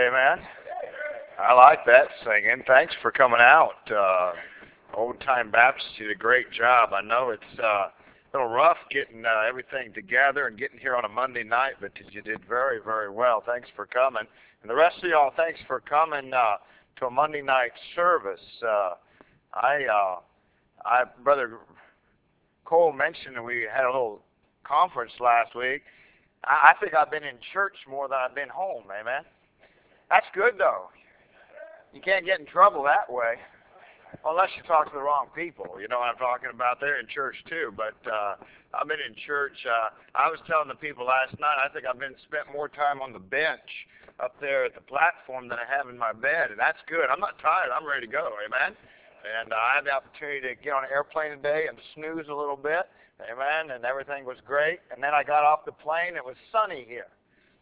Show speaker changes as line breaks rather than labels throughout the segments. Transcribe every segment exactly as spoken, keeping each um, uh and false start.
Amen. I like that singing. Thanks for coming out. Uh, Old Time Baptist, you did a great job. I know it's uh, a little rough getting uh, everything together and getting here on a Monday night, but you did very, very well. Thanks for coming. And the rest of y'all, thanks for coming uh, to a Monday night service. Uh, I, uh, I, Brother Cole mentioned that we had a little conference last week. I, I think I've been in church more than I've been home, amen. That's good, though. You can't get in trouble that way, unless you talk to the wrong people. You know what I'm talking about? They're in church, too. But uh, I've been in church. Uh, I was telling the people last night, I think I've been spent more time on the bench up there at the platform than I have in my bed, and that's good. I'm not tired. I'm ready to go, amen? And uh, I had the opportunity to get on an airplane today and snooze a little bit, amen, and everything was great. And then I got off the plane. It was sunny here.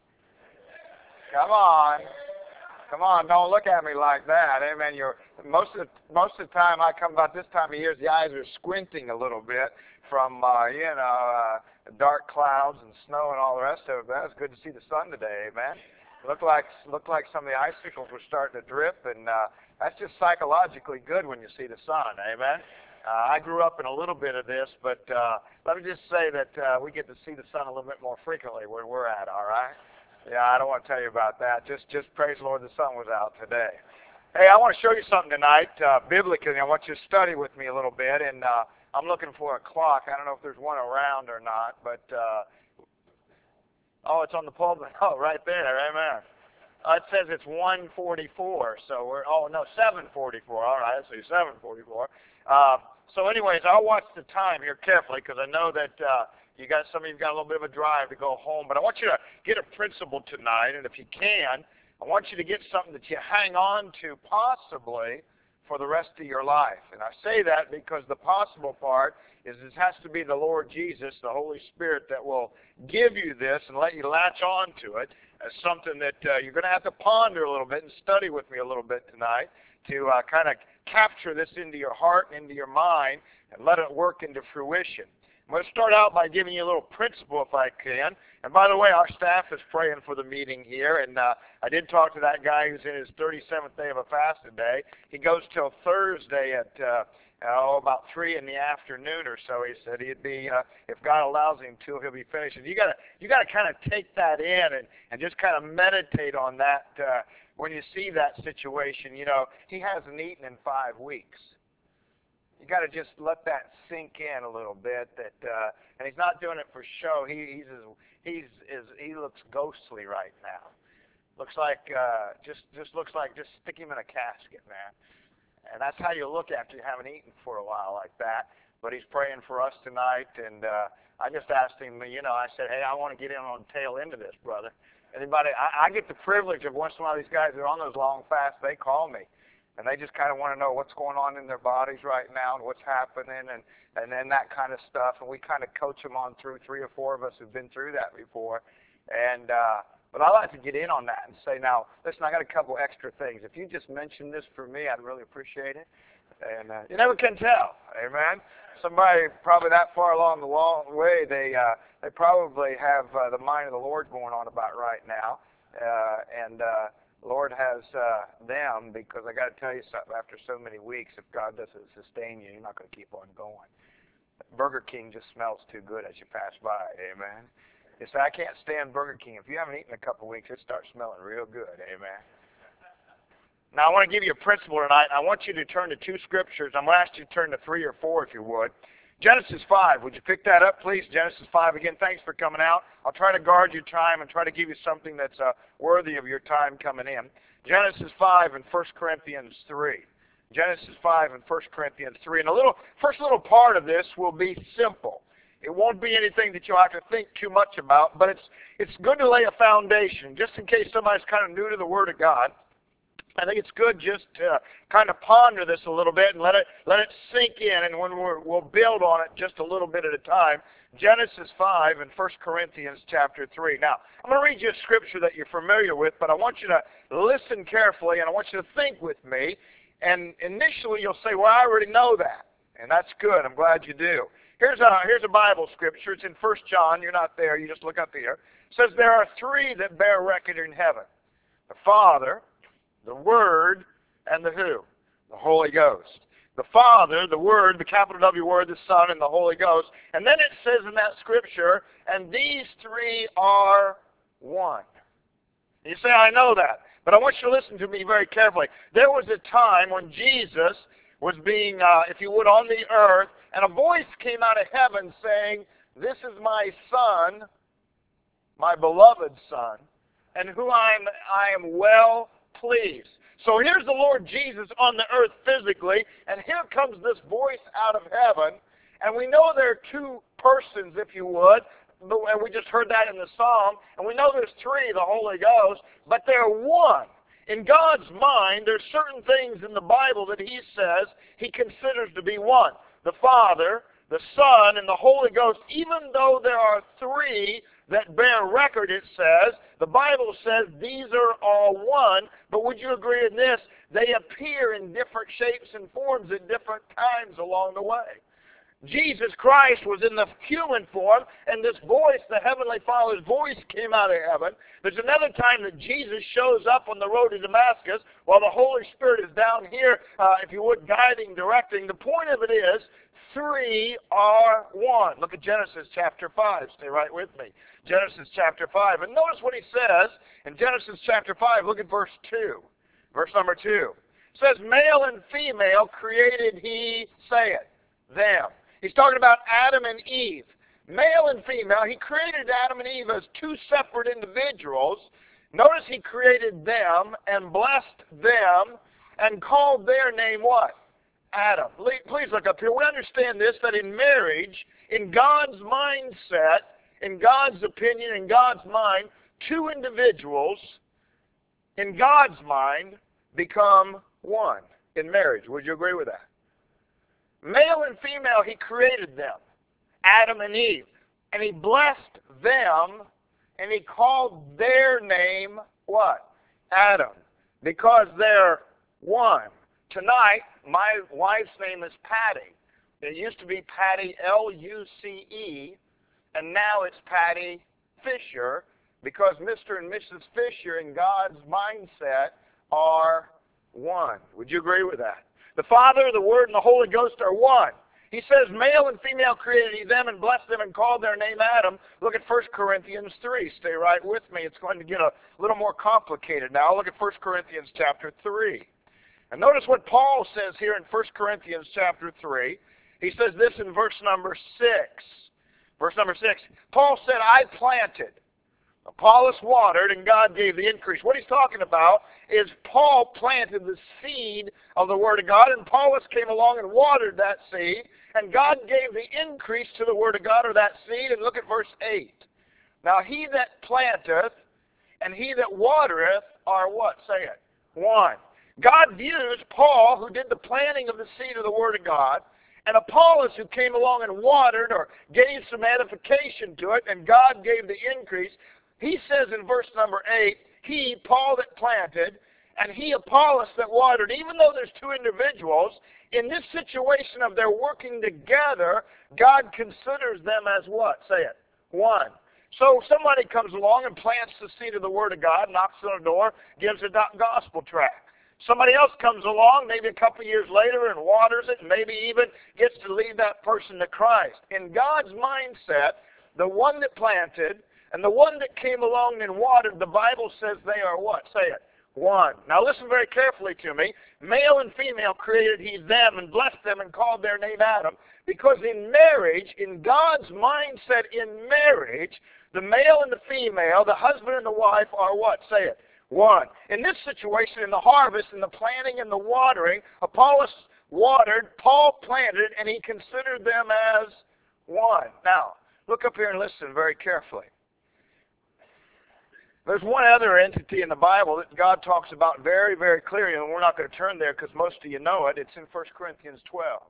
Come on. Come on, don't look at me like that. Amen. You're, most of the, most of the time I come about this time of year, the eyes are squinting a little bit from, uh, you know, uh, dark clouds and snow and all the rest of it. But it was good to see the sun today, amen. Looked like, looked like some of the icicles were starting to drip, and uh, that's just psychologically good when you see the sun, amen. Uh, I grew up in a little bit of this, but uh, let me just say that uh, we get to see the sun a little bit more frequently where we're at, all right? Yeah, I don't want to tell you about that. Just just praise the Lord the sun was out today. Hey, I want to show you something tonight, uh, biblically. I want you to study with me a little bit, and uh, I'm looking for a clock. I don't know if there's one around or not, but, uh, oh, it's on the pulpit. Oh, right there, amen. Uh, it says it's one forty-four, so we're, oh, no, seven forty-four. All right, so seven forty-four. Uh, so anyways, I'll watch the time here carefully because I know that uh, you got some of you got a little bit of a drive to go home, but I want you to get a principle tonight, and if you can, I want you to get something that you hang on to possibly for the rest of your life. And I say that because the possible part is this has to be the Lord Jesus, the Holy Spirit, that will give you this and let you latch on to it as something that uh, you're going to have to ponder a little bit and study with me a little bit tonight to uh, kind of capture this into your heart and into your mind and let it work into fruition. I'm going to start out by giving you a little principle if I can. And by the way, our staff is praying for the meeting here. And uh, I did talk to that guy who's in his thirty-seventh day of a fast today. He goes till Thursday at uh, oh, about three in the afternoon or so. He said he'd be, uh, if God allows him to, he'll be finished. And you got to you got to kind of take that in and, and just kind of meditate on that uh, when you see that situation. You know, he hasn't eaten in five weeks. You got to just let that sink in a little bit. That uh, and he's not doing it for show. He, he's as, he's is he looks ghostly right now. Looks like uh, just just looks like just stick him in a casket, man. And that's how you look after you haven't eaten for a while like that. But he's praying for us tonight, and uh, I just asked him. You know, I said, hey, I want to get in on the tail end of this, brother. Anybody? I, I get the privilege of once in a while these guys that are on those long fasts. They call me. And they just kind of want to know what's going on in their bodies right now and what's happening and, and then that kind of stuff. And we kind of coach them on through, three or four of us who've been through that before. And uh, but I like to get in on that and say, now, listen, I got a couple extra things. If you just mention this for me, I'd really appreciate it. And uh, you never can tell, amen? Somebody probably that far along the long way, they uh, they probably have uh, the mind of the Lord going on about right now. Uh, and uh, Lord has uh, them, because I got to tell you something, after so many weeks, if God doesn't sustain you, you're not going to keep on going. Burger King just smells too good as you pass by, amen? You say, I can't stand Burger King. If you haven't eaten in a couple of weeks, it starts smelling real good, amen? Now, I want to give you a principle tonight. I want you to turn to two scriptures. I'm going to ask you to turn to three or four if you would. Genesis five, would you pick that up, please? Genesis five. Again, thanks for coming out. I'll try to guard your time and try to give you something that's uh, worthy of your time coming in. Genesis five and First Corinthians three. Genesis five and First Corinthians three. And the little, first little part of this will be simple. It won't be anything that you'll have to think too much about, but it's, it's good to lay a foundation, just in case somebody's kind of new to the Word of God. I think it's good just to kind of ponder this a little bit and let it let it sink in, and when we're, we'll build on it just a little bit at a time. Genesis five and First Corinthians chapter three. Now, I'm going to read you a scripture that you're familiar with, but I want you to listen carefully, and I want you to think with me. And initially, you'll say, well, I already know that, and that's good. I'm glad you do. Here's a, here's a Bible scripture. It's in First John. You're not there. You just look up here. It says, there are three that bear record in heaven, The Father, the Word, and the who? The Holy Ghost. The Father, the Word, the capital W word, the Son, and the Holy Ghost. And then it says in that scripture, and these three are one. You say, I know that. But I want you to listen to me very carefully. There was a time when Jesus was being, uh, if you would, on the earth, and a voice came out of heaven saying, this is my Son, my beloved Son, and who I am, I am well pleased. So here's the Lord Jesus on the earth physically, and here comes this voice out of heaven, and we know there are two persons, if you would, and we just heard that in the Psalm, and we know there's three, the Holy Ghost, but they're one. In God's mind, there's certain things in the Bible that He says He considers to be one. The Father, the Son, and the Holy Ghost, even though there are three that bear record, it says, the Bible says these are all one, but would you agree in this? They appear in different shapes and forms at different times along the way. Jesus Christ was in the human form, and this voice, the Heavenly Father's voice, came out of heaven. There's another time that Jesus shows up on the road to Damascus while the Holy Spirit is down here, uh, if you would, guiding, directing. The point of it is, three are one. Look at Genesis chapter five. Stay right with me. Genesis chapter five. And notice what he says in Genesis chapter five. Look at verse two. Verse number two. It says, male and female created He, say it, them. He's talking about Adam and Eve. Male and female. He created Adam and Eve as two separate individuals. Notice He created them and blessed them and called their name what? Adam. Please look up here. We understand this, that in marriage, in God's mindset, in God's opinion, in God's mind, two individuals, in God's mind, become one in marriage. Would you agree with that? Male and female, He created them, Adam and Eve. And He blessed them, and He called their name what? Adam. Because they're one. Tonight, my wife's name is Patty. It used to be Patty, L U C E, and now it's Patty Fisher, because Mister and Missus Fisher in God's mindset are one. Would you agree with that? The Father, the Word, and the Holy Ghost are one. He says, male and female created He them and blessed them and called their name Adam. Look at First Corinthians three. Stay right with me. It's going to get a little more complicated now. Look at First Corinthians chapter three. And notice what Paul says here in First Corinthians chapter three. He says this in verse number six. Verse number six. Paul said, I planted. Apollos watered, and God gave the increase. What he's talking about is Paul planted the seed of the Word of God, and Apollos came along and watered that seed, and God gave the increase to the Word of God, or that seed. And look at verse eight. Now he that planteth and he that watereth are what? Say it. One. God views Paul, who did the planting of the seed of the Word of God, and Apollos, who came along and watered or gave some edification to it, and God gave the increase. He says in verse number eight, he, Paul, that planted, and he, Apollos, that watered. Even though there's two individuals, in this situation of their working together, God considers them as what? Say it. One. So somebody comes along and plants the seed of the Word of God, knocks on the door, gives a gospel tract. Somebody else comes along, maybe a couple years later, and waters it, and maybe even gets to lead that person to Christ. In God's mindset, the one that planted and the one that came along and watered, the Bible says they are what? Say it. One. Now listen very carefully to me. Male and female created He them and blessed them and called their name Adam. Because in marriage, in God's mindset in marriage, the male and the female, the husband and the wife are what? Say it. One. In this situation, in the harvest, in the planting and the watering, Apollos watered, Paul planted, and he considered them as one. Now, look up here and listen very carefully. There's one other entity in the Bible that God talks about very, very clearly, and we're not going to turn there because most of you know it. It's in First Corinthians twelve.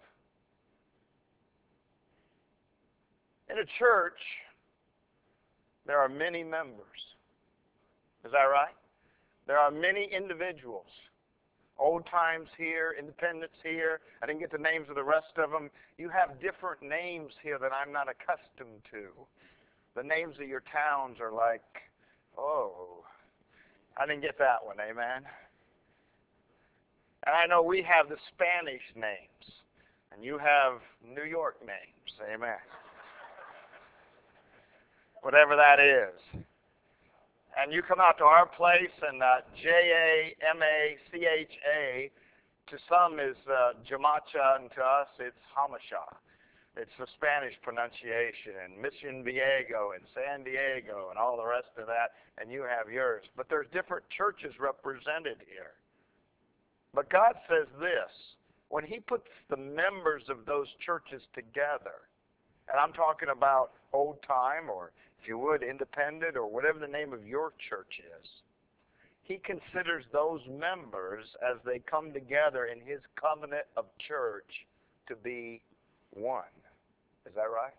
In a church, there are many members. Is that right? There are many individuals. Old times here, independents here. I didn't get the names of the rest of them. You have different names here that I'm not accustomed to. The names of your towns are like, oh, I didn't get that one, amen. And I know we have the Spanish names, and you have New York names, amen. Whatever that is. And you come out to our place, and uh, J A M A C H A, to some is uh, Jamacha, and to us it's Hamasha. It's the Spanish pronunciation, and Mission Viejo, and San Diego, and all the rest of that, and you have yours. But there's different churches represented here. But God says this, when He puts the members of those churches together, and I'm talking about old time, or if you would, independent, or whatever the name of your church is, He considers those members as they come together in His covenant of church to be one. Is that right?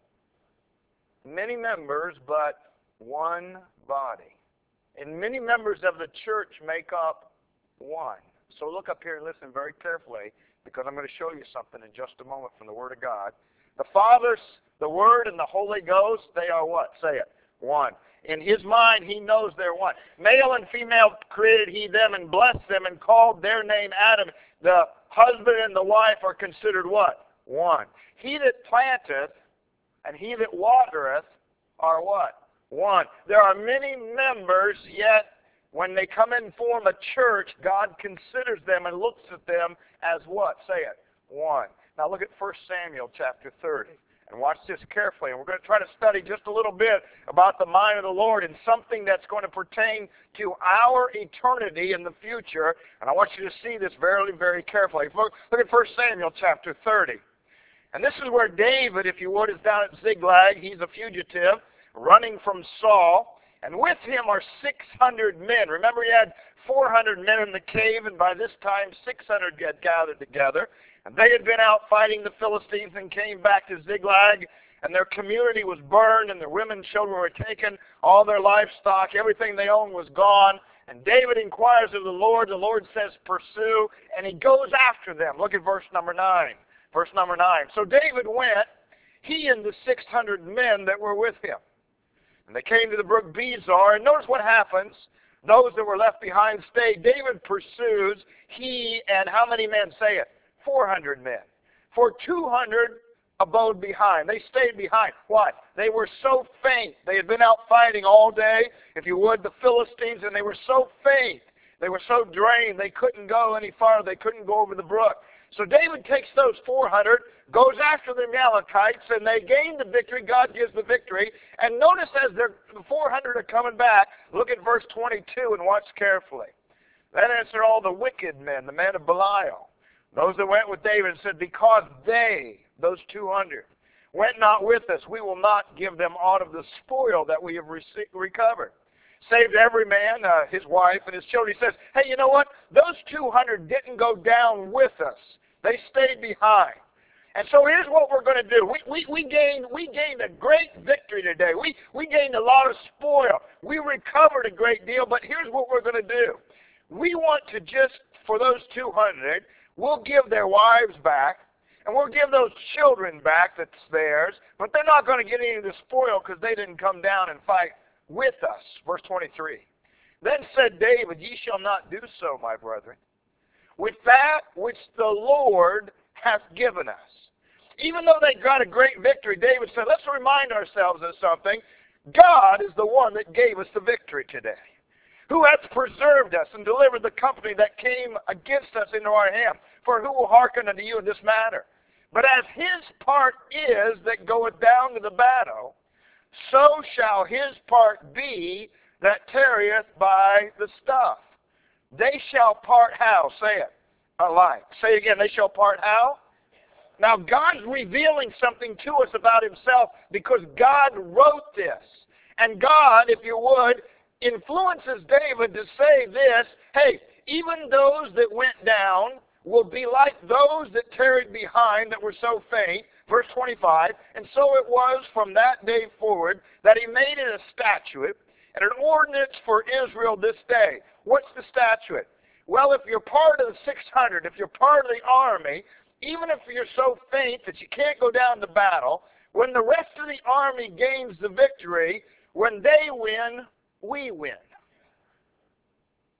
Many members, but one body. And many members of the church make up one. So look up here and listen very carefully, because I'm going to show you something in just a moment from the Word of God. The Father, the Word, and the Holy Ghost, they are what? Say it. One. In His mind, He knows they're one. Male and female created He them and blessed them and called their name Adam. The husband and the wife are considered what? One. He that planteth and he that watereth are what? One. There are many members, yet when they come and form a church, God considers them and looks at them as what? Say it. One. Now look at First Samuel chapter thirty. And watch this carefully. And we're going to try to study just a little bit about the mind of the Lord and something that's going to pertain to our eternity in the future. And I want you to see this very, very carefully. Look, look at First Samuel chapter thirty. And this is where David, if you would, is down at Ziklag. He's a fugitive running from Saul. And with him are six hundred men. Remember, he had four hundred men in the cave, and by this time six hundred had gathered together. And they had been out fighting the Philistines and came back to Ziklag, and their community was burned, and their women and children were taken. All their livestock, everything they owned was gone. And David inquires of the Lord. The Lord says, pursue, and he goes after them. Look at verse number nine. Verse number nine. So David went, he and the six hundred men that were with him. And they came to the brook Bezor, and notice what happens. Those that were left behind stayed. David pursues, he and how many men? Say it. four hundred men. For two hundred abode behind. They stayed behind. Why? They were so faint. They had been out fighting all day, if you would, the Philistines, and they were so faint. They were so drained, they couldn't go any farther. They couldn't go over the brook. So David takes those four hundred, goes after the Amalekites, and they gain the victory. God gives the victory. And notice as the four hundred are coming back, look at verse twenty-two and watch carefully. Then answered all the wicked men, the men of Belial, those that went with David, and said, because they, those two hundred, went not with us, we will not give them aught of the spoil that we have rece- recovered. Saved every man, uh, his wife, and his children. He says, hey, you know what? Those two hundred didn't go down with us. They stayed behind. And so here's what we're going to do. We, we, we, gained, we gained a great victory today. We, we gained a lot of spoil. We recovered a great deal, but here's what we're going to do. We want to just, for those two hundred, we'll give their wives back, and we'll give those children back that's theirs, but they're not going to get any of the spoil because they didn't come down and fight with us. Verse twenty-three. Then said David, ye shall not do so, my brethren, with that which the Lord hath given us. Even though they got a great victory, David said, let's remind ourselves of something. God is the one that gave us the victory today, who hath preserved us and delivered the company that came against us into our hand. For who will hearken unto you in this matter? But as his part is that goeth down to the battle, so shall his part be that tarrieth by the stuff. They shall part how? Say it. Alike. Say it again. They shall part how? Now God's revealing something to us about himself because God wrote this. And God, if you would, influences David to say this, hey, even those that went down will be like those that tarried behind that were so faint. Verse twenty-five, and so it was from that day forward that he made it a statute and an ordinance for Israel this day. What's the statute? Well, if you're part of the six hundred, if you're part of the army, even if you're so faint that you can't go down to battle, when the rest of the army gains the victory, when they win, we win.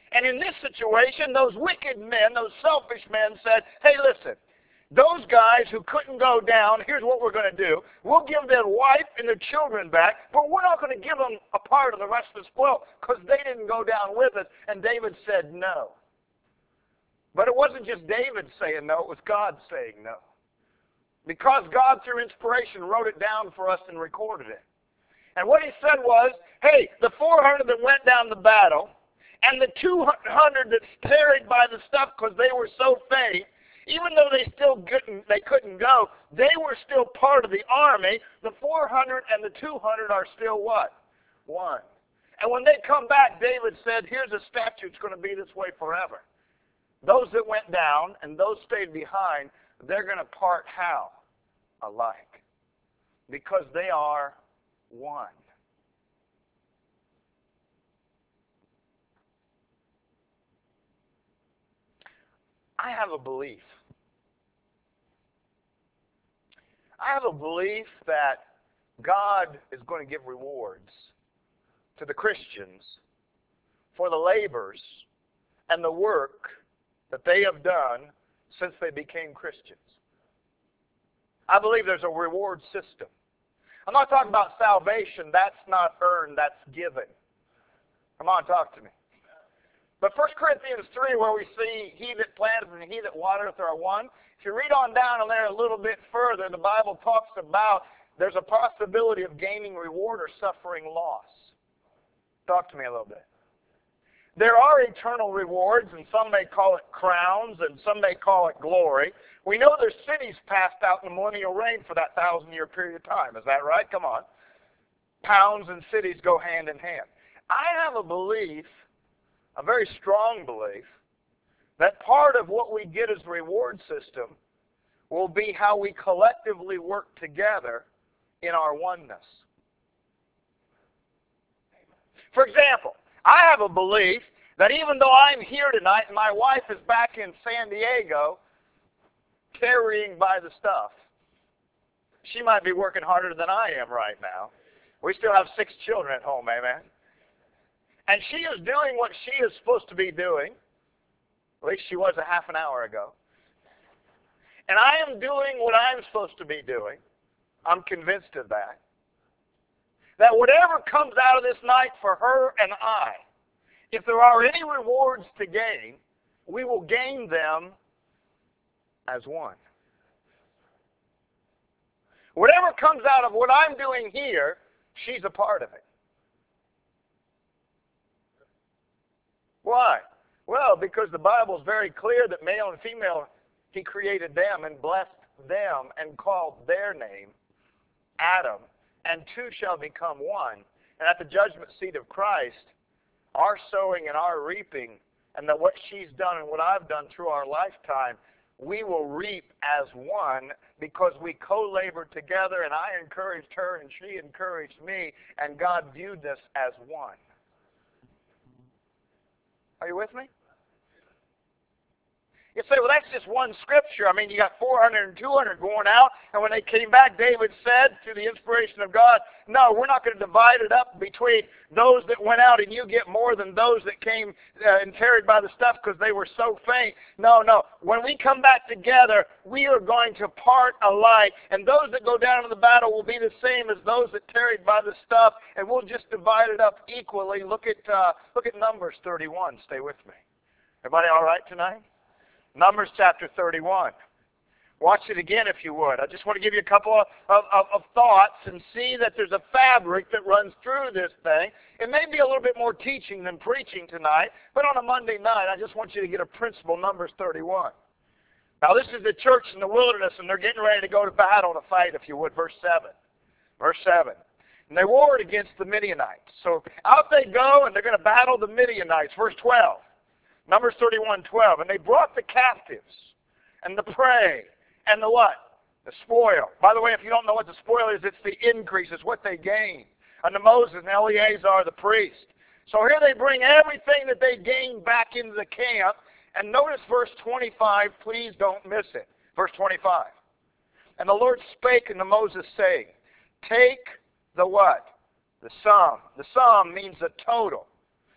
And in this situation, those wicked men, those selfish men said, hey, listen, those guys who couldn't go down, here's what we're going to do. We'll give their wife and their children back, but we're not going to give them a part of the rest of the spoil because they didn't go down with us. And David said no. But it wasn't just David saying no, it was God saying no. Because God, through inspiration, wrote it down for us and recorded it. And what he said was, hey, the four hundred that went down the battle, and the two hundred that tarried by the stuff because they were so faint, even though they still couldn't, they couldn't go, they were still part of the army. The four hundred and the two hundred are still what? One. And when they come back, David said, here's a statute, it's going to be this way forever. Those that went down and those stayed behind, they're going to part how? Alike. Because they are one. I have a belief. I have a belief that God is going to give rewards to the Christians for the labors and the work that they have done since they became Christians. I believe there's a reward system. I'm not talking about salvation. That's not earned. That's given. Come on, talk to me. But First Corinthians three, where we see he that planteth and he that watereth are one, if you read on down in there a little bit further, the Bible talks about there's a possibility of gaining reward or suffering loss. Talk to me a little bit. There are eternal rewards, and some may call it crowns, and some may call it glory. We know there's cities passed out in the millennial reign for that thousand-year period of time. Is that right? Come on. Pounds and cities go hand in hand. I have a belief, a very strong belief, that part of what we get as the reward system will be how we collectively work together in our oneness. For example, I have a belief that even though I'm here tonight and my wife is back in San Diego carrying by the stuff, she might be working harder than I am right now. We still have six children at home, amen? And she is doing what she is supposed to be doing. At least she was a half an hour ago. And I am doing what I'm supposed to be doing. I'm convinced of that. That whatever comes out of this night for her and I, if there are any rewards to gain, we will gain them as one. Whatever comes out of what I'm doing here, she's a part of it. Why? Well, because the Bible is very clear that male and female, he created them and blessed them and called their name Adam, and two shall become one. And at the judgment seat of Christ, our sowing and our reaping, and that what she's done and what I've done through our lifetime, we will reap as one because we co-labored together, and I encouraged her and she encouraged me, and God viewed this as one. Are you with me? You say, well, that's just one scripture. I mean, you got four hundred and two hundred going out, and when they came back, David said, through the inspiration of God, no, we're not going to divide it up between those that went out and you get more than those that came uh, and carried by the stuff because they were so faint. No, no. When we come back together, we are going to part alike, and those that go down in the battle will be the same as those that tarried by the stuff, and we'll just divide it up equally. Look at, uh, look at Numbers thirty-one. Stay with me. Everybody all right tonight? Numbers chapter thirty-one. Watch it again if you would. I just want to give you a couple of, of, of thoughts and see that there's a fabric that runs through this thing. It may be a little bit more teaching than preaching tonight, but on a Monday night, I just want you to get a principle, Numbers thirty-one. Now this is the church in the wilderness, and they're getting ready to go to battle to fight, if you would. Verse seven. Verse seven. And they warred against the Midianites. So out they go, and they're going to battle the Midianites. Verse twelve. Numbers thirty-one twelve. And they brought the captives and the prey and the what? The spoil. By the way, if you don't know what the spoil is, it's the increase. It's what they gain. Unto Moses and Eleazar the priest. So here they bring everything that they gained back into the camp. And notice verse twenty-five. Please don't miss it. Verse twenty-five. And the Lord spake unto Moses, saying, take the what? The sum. The sum means the total.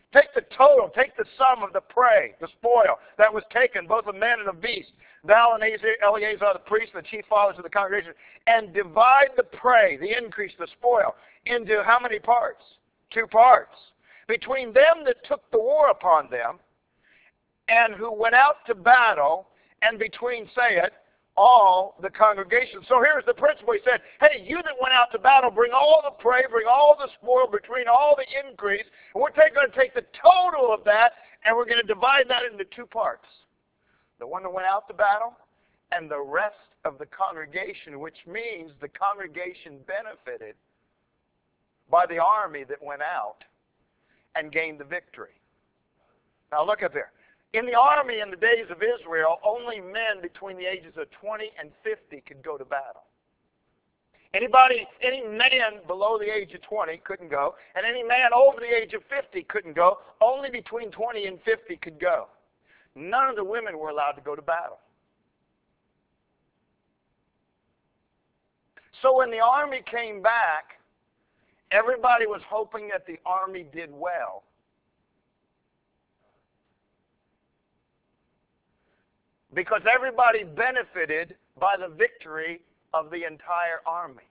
Take the total, take the sum of the prey, the spoil that was taken, both of men and of beasts, thou and Eleazar the priest, the chief fathers of the congregation, and divide the prey, the increase, the spoil, into how many parts? Two parts. Between them that took the war upon them, and who went out to battle, and between, say it, all the congregation. So here's the principle. He said, hey, you that went out to battle, bring all the prey, bring all the spoil, between all the increase, and we're going to take the total of that, and we're going to divide that into two parts. The one that went out to battle, and the rest of the congregation, which means the congregation benefited by the army that went out and gained the victory. Now look up there. In the army in the days of Israel, only men between the ages of twenty and fifty could go to battle. Anybody, any man below the age of twenty couldn't go, and any man over the age of fifty couldn't go. Only between twenty and fifty could go. None of the women were allowed to go to battle. So when the army came back, everybody was hoping that the army did well. Because everybody benefited by the victory of the entire army.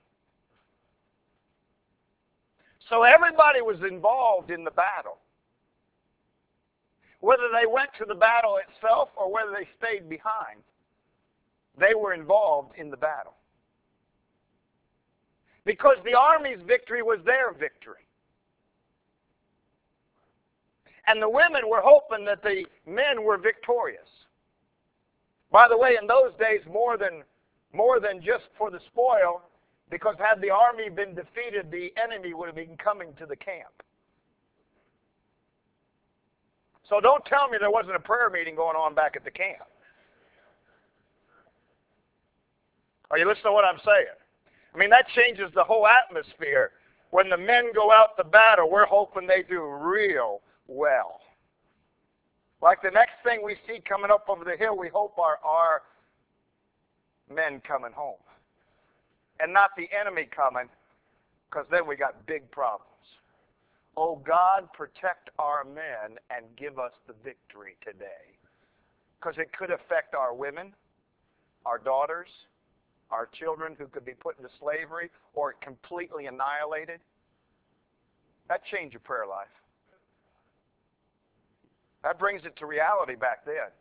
So everybody was involved in the battle. Whether they went to the battle itself or whether they stayed behind, they were involved in the battle. Because the army's victory was their victory. And the women were hoping that the men were victorious. By the way, in those days, more than, more than just for the spoil, because had the army been defeated, the enemy would have been coming to the camp. So don't tell me there wasn't a prayer meeting going on back at the camp. Are you listening to what I'm saying? I mean, that changes the whole atmosphere. When the men go out to battle, we're hoping they do real well. Like the next thing we see coming up over the hill, we hope are our men coming home. And not the enemy coming, because then we got big problems. Oh God, protect our men and give us the victory today. Because it could affect our women, our daughters, our children who could be put into slavery or completely annihilated. That changed your prayer life. That brings it to reality back then.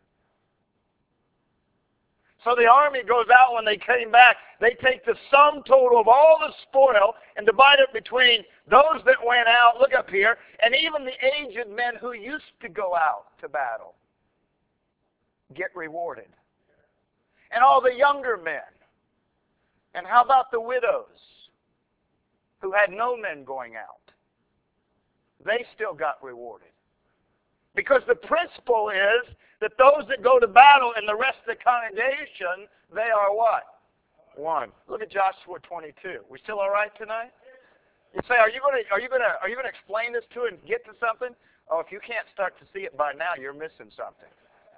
So the army goes out. When they came back, they take the sum total of all the spoil and divide it between those that went out, look up here, and even the aged men who used to go out to battle get rewarded. And all the younger men. And how about the widows who had no men going out? They still got rewarded. Because the principle is that those that go to battle and the rest of the congregation, they are what? One. Look at Joshua twenty-two. We still all right tonight? You say, are you going to are you going to are you going to explain this to and get to something? Oh, if you can't start to see it by now, you're missing something.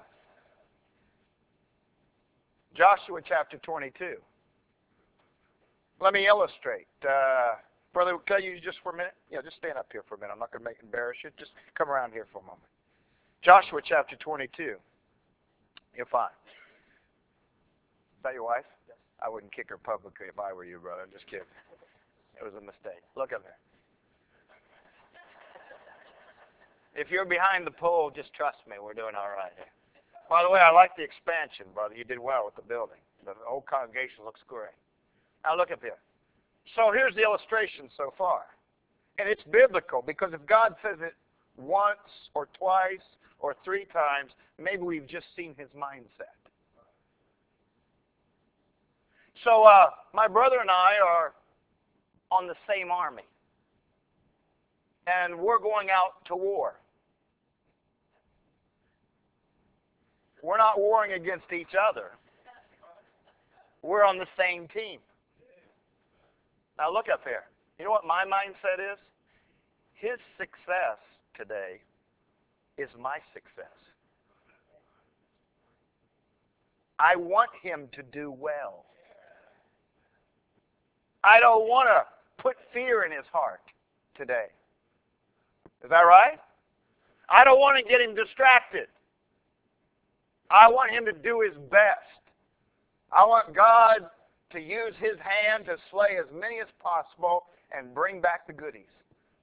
Joshua chapter twenty-two. Let me illustrate. Uh, brother, can I use just for a minute? Yeah, just stand up here for a minute. I'm not going to make embarrass you. Just come around here for a moment. Joshua chapter twenty-two. You're fine. Is that your wife? Yes. I wouldn't kick her publicly if I were you, brother. I'm just kidding. It was a mistake. Look up there. If you're behind the pole, just trust me. We're doing all right here. By the way, I like the expansion, brother. You did well with the building. The whole congregation looks great. Now look up here. So here's the illustration so far. And it's biblical, because if God says it once or twice or three times, maybe we've just seen his mindset. So uh, my brother and I are on the same army. And we're going out to war. We're not warring against each other. We're on the same team. Now look up here. You know what my mindset is? His success today is my success. I want him to do well. I don't want to put fear in his heart today. Is that right? I don't want to get him distracted. I want him to do his best. I want God to use his hand to slay as many as possible and bring back the goodies.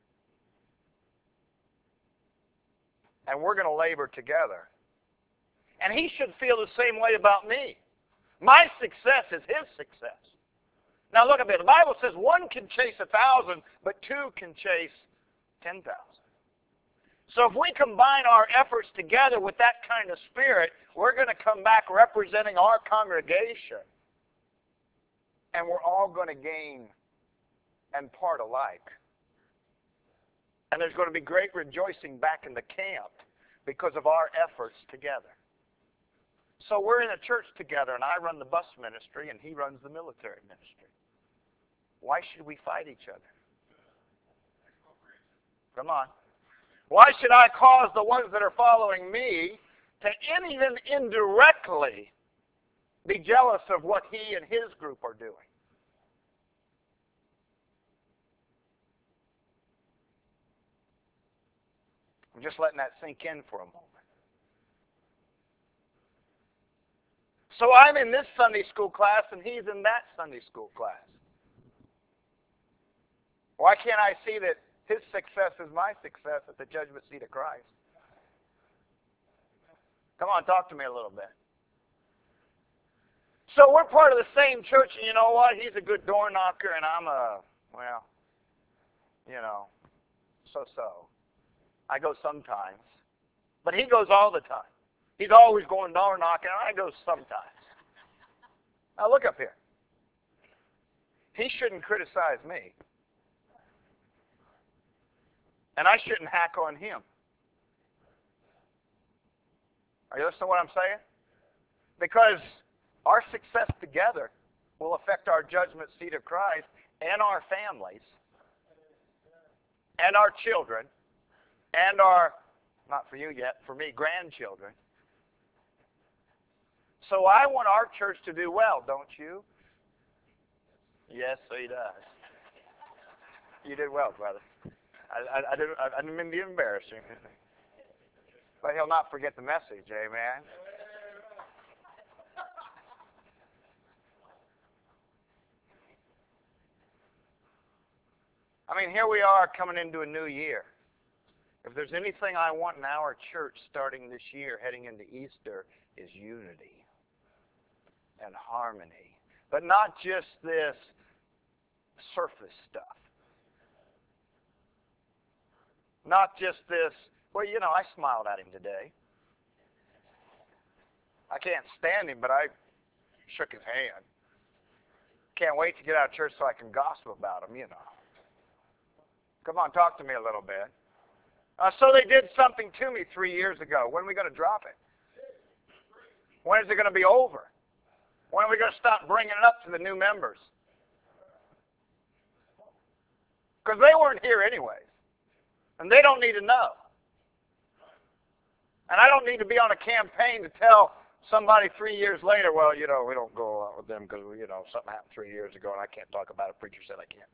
And we're going to labor together. And he should feel the same way about me. My success is his success. Now look at this. The Bible says one can chase a thousand, but two can chase ten thousand. So if we combine our efforts together with that kind of spirit, we're going to come back representing our congregation. And we're all going to gain and part alike. And there's going to be great rejoicing back in the camp because of our efforts together. So we're in a church together, and I run the bus ministry, and he runs the military ministry. Why should we fight each other? Come on. Why should I cause the ones that are following me to even indirectly be jealous of what he and his group are doing? I'm just letting that sink in for a moment. So I'm in this Sunday school class and he's in that Sunday school class. Why can't I see that his success is my success at the judgment seat of Christ? Come on, talk to me a little bit. So we're part of the same church, and you know what? He's a good door knocker, and I'm a, well, you know, so-so. I go sometimes. But he goes all the time. He's always going door knocking, and I go sometimes. Now look up here. He shouldn't criticize me. And I shouldn't hack on him. Are you listening to what I'm saying? Because our success together will affect our judgment seat of Christ and our families and our children and our, not for you yet, for me, grandchildren. So I want our church to do well, don't you? Yes, he does. You did well, brother. I, I, I, didn't, I didn't mean to embarrass you. But he'll not forget the message, amen? I mean, here we are coming into a new year. If there's anything I want in our church starting this year, heading into Easter, is unity and harmony. But not just this surface stuff. Not just this, well, you know, I smiled at him today. I can't stand him, but I shook his hand. Can't wait to get out of church so I can gossip about him, you know. Come on, talk to me a little bit. Uh, so they did something to me three years ago. When are we going to drop it? When is it going to be over? When are we going to stop bringing it up to the new members? Because they weren't here anyways. And they don't need to know. And I don't need to be on a campaign to tell somebody three years later, well, you know, we don't go out with them because, you know, something happened three years ago and I can't talk about it. Preacher said I can't.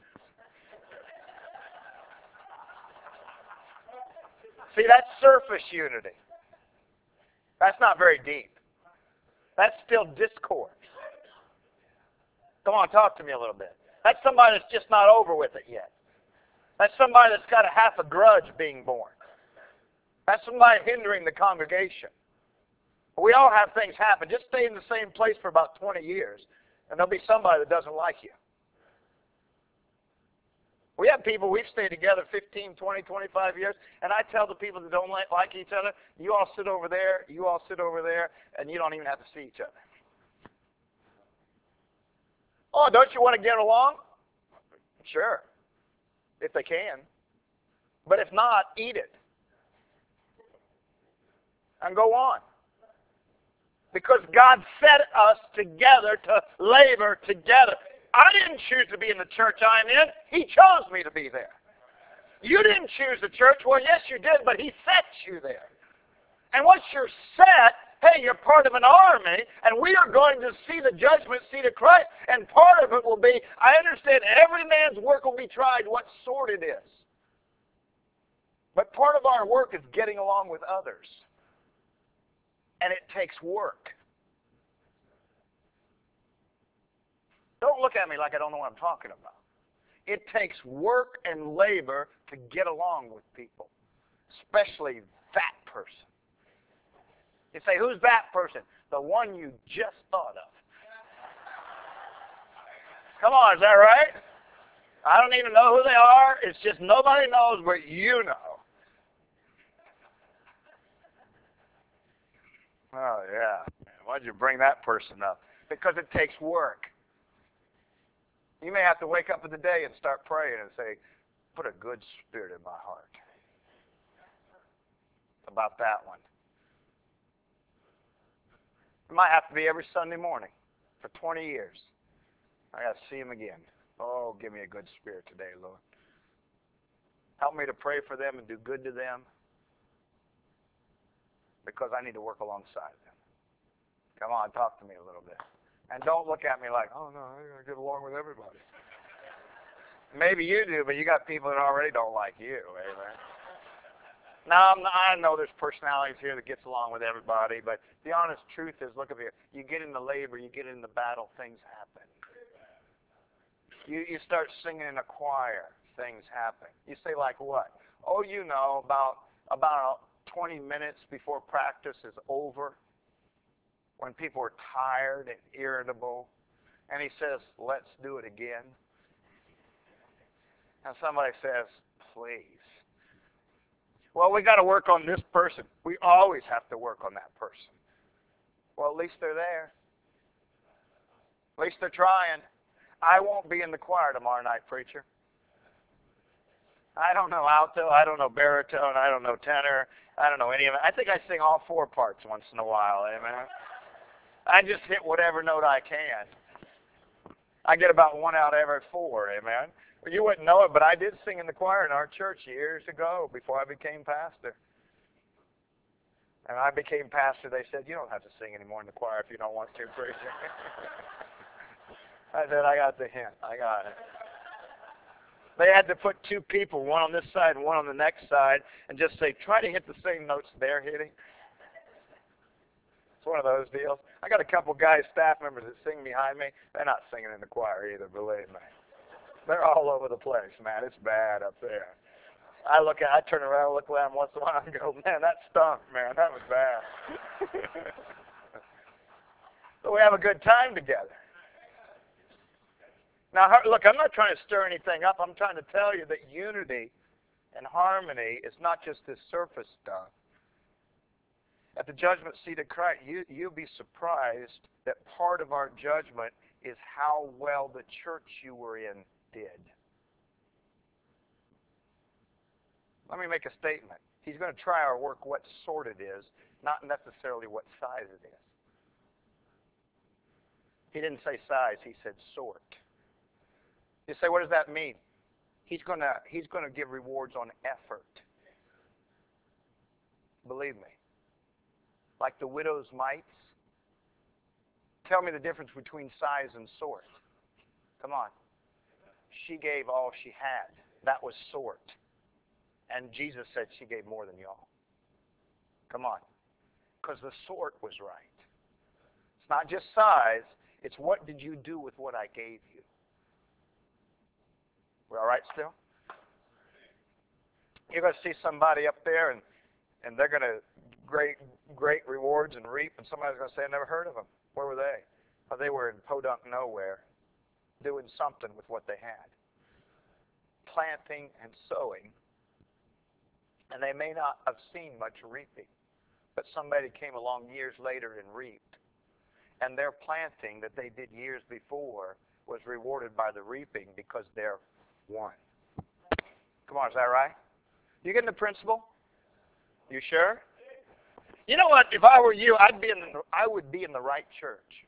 See, that's surface unity. That's not very deep. That's still discord. Come on, talk to me a little bit. That's somebody that's just not over with it yet. That's somebody that's got a half a grudge being born. That's somebody hindering the congregation. We all have things happen. Just stay in the same place for about twenty years, and there'll be somebody that doesn't like you. We have people, we've stayed together fifteen, twenty, twenty-five years, and I tell the people that don't like, like each other, you all sit over there, you all sit over there, and you don't even have to see each other. Oh, don't you want to get along? Sure, if they can. But if not, eat it. And go on. Because God set us together to labor together. I didn't choose to be in the church I'm in. He chose me to be there. You didn't choose the church. Well, yes, you did, but He set you there. And once you're set, hey, you're part of an army, and we are going to see the judgment seat of Christ, and part of it will be, I understand every man's work will be tried what sort it is. But part of our work is getting along with others. And it takes work. Don't look at me like I don't know what I'm talking about. It takes work and labor to get along with people, especially that person. You say, who's that person? The one you just thought of. Come on, is that right? I don't even know who they are. It's just nobody knows, but you know. Oh, yeah. Why'd you bring that person up? Because it takes work. You may have to wake up in the day and start praying and say, put a good spirit in my heart. About that one. It might have to be every Sunday morning for twenty years. I got to see him again. Oh, give me a good spirit today, Lord. Help me to pray for them and do good to them because I need to work alongside them. Come on, talk to me a little bit. And don't look at me like, oh, no, I got to get along with everybody. Maybe you do, but you got people that already don't like you. Amen. Now, I'm, I know there's personalities here that gets along with everybody, but the honest truth is, look at here. You get into labor, you get into battle, things happen. You, you start singing in a choir, things happen. You say, like what? Oh, you know, about, about twenty minutes before practice is over, when people are tired and irritable, and he says, let's do it again. And somebody says, please. Well, we got to work on this person. We always have to work on that person. Well, at least they're there. At least they're trying. I won't be in the choir tomorrow night, preacher. I don't know alto. I don't know baritone. I don't know tenor. I don't know any of it. I think I sing all four parts once in a while. Amen. I just hit whatever note I can. I get about one out every four. Amen. You wouldn't know it, but I did sing in the choir in our church years ago before I became pastor. And I became pastor. They said, you don't have to sing anymore in the choir if you don't want to, preacher. I said, I got the hint. I got it. They had to put two people, one on this side and one on the next side, and just say, try to hit the same notes they're hitting. It's one of those deals. I got a couple guys, staff members that sing behind me. They're not singing in the choir either, believe me. They're all over the place, man. It's bad up there. I look at, I turn around, look at them once in a while, and go, man, that stunk, man. That was bad. But we have a good time together. Now, look, I'm not trying to stir anything up. I'm trying to tell you that unity and harmony is not just this surface stuff. At the judgment seat of Christ, you, you'll be surprised that part of our judgment is how well the church you were in did. Let me make a statement. He's going to try our work what sort it is, not necessarily what size it is. He didn't say size, he said sort. You say, what does that mean? He's going to, he's going to give rewards on effort. Believe me. Like the widow's mites. Tell me the difference between size and sort. Come on. She gave all she had. That was sort. And Jesus said she gave more than y'all. Come on. Because the sort was right. It's not just size. It's what did you do with what I gave you. We all right still? You're going to see somebody up there and, and they're going to great great rewards and reap, and somebody's going to say, I never heard of them. Where were they? Well, they were in podunk nowhere doing something with what they had. Planting and sowing. And they may not have seen much reaping, but somebody came along years later and reaped. And their planting that they did years before was rewarded by the reaping because they're one. Come on, is that right? You getting the principle? You sure? You know what? If I were you, I'd be in the, I would be in the right church.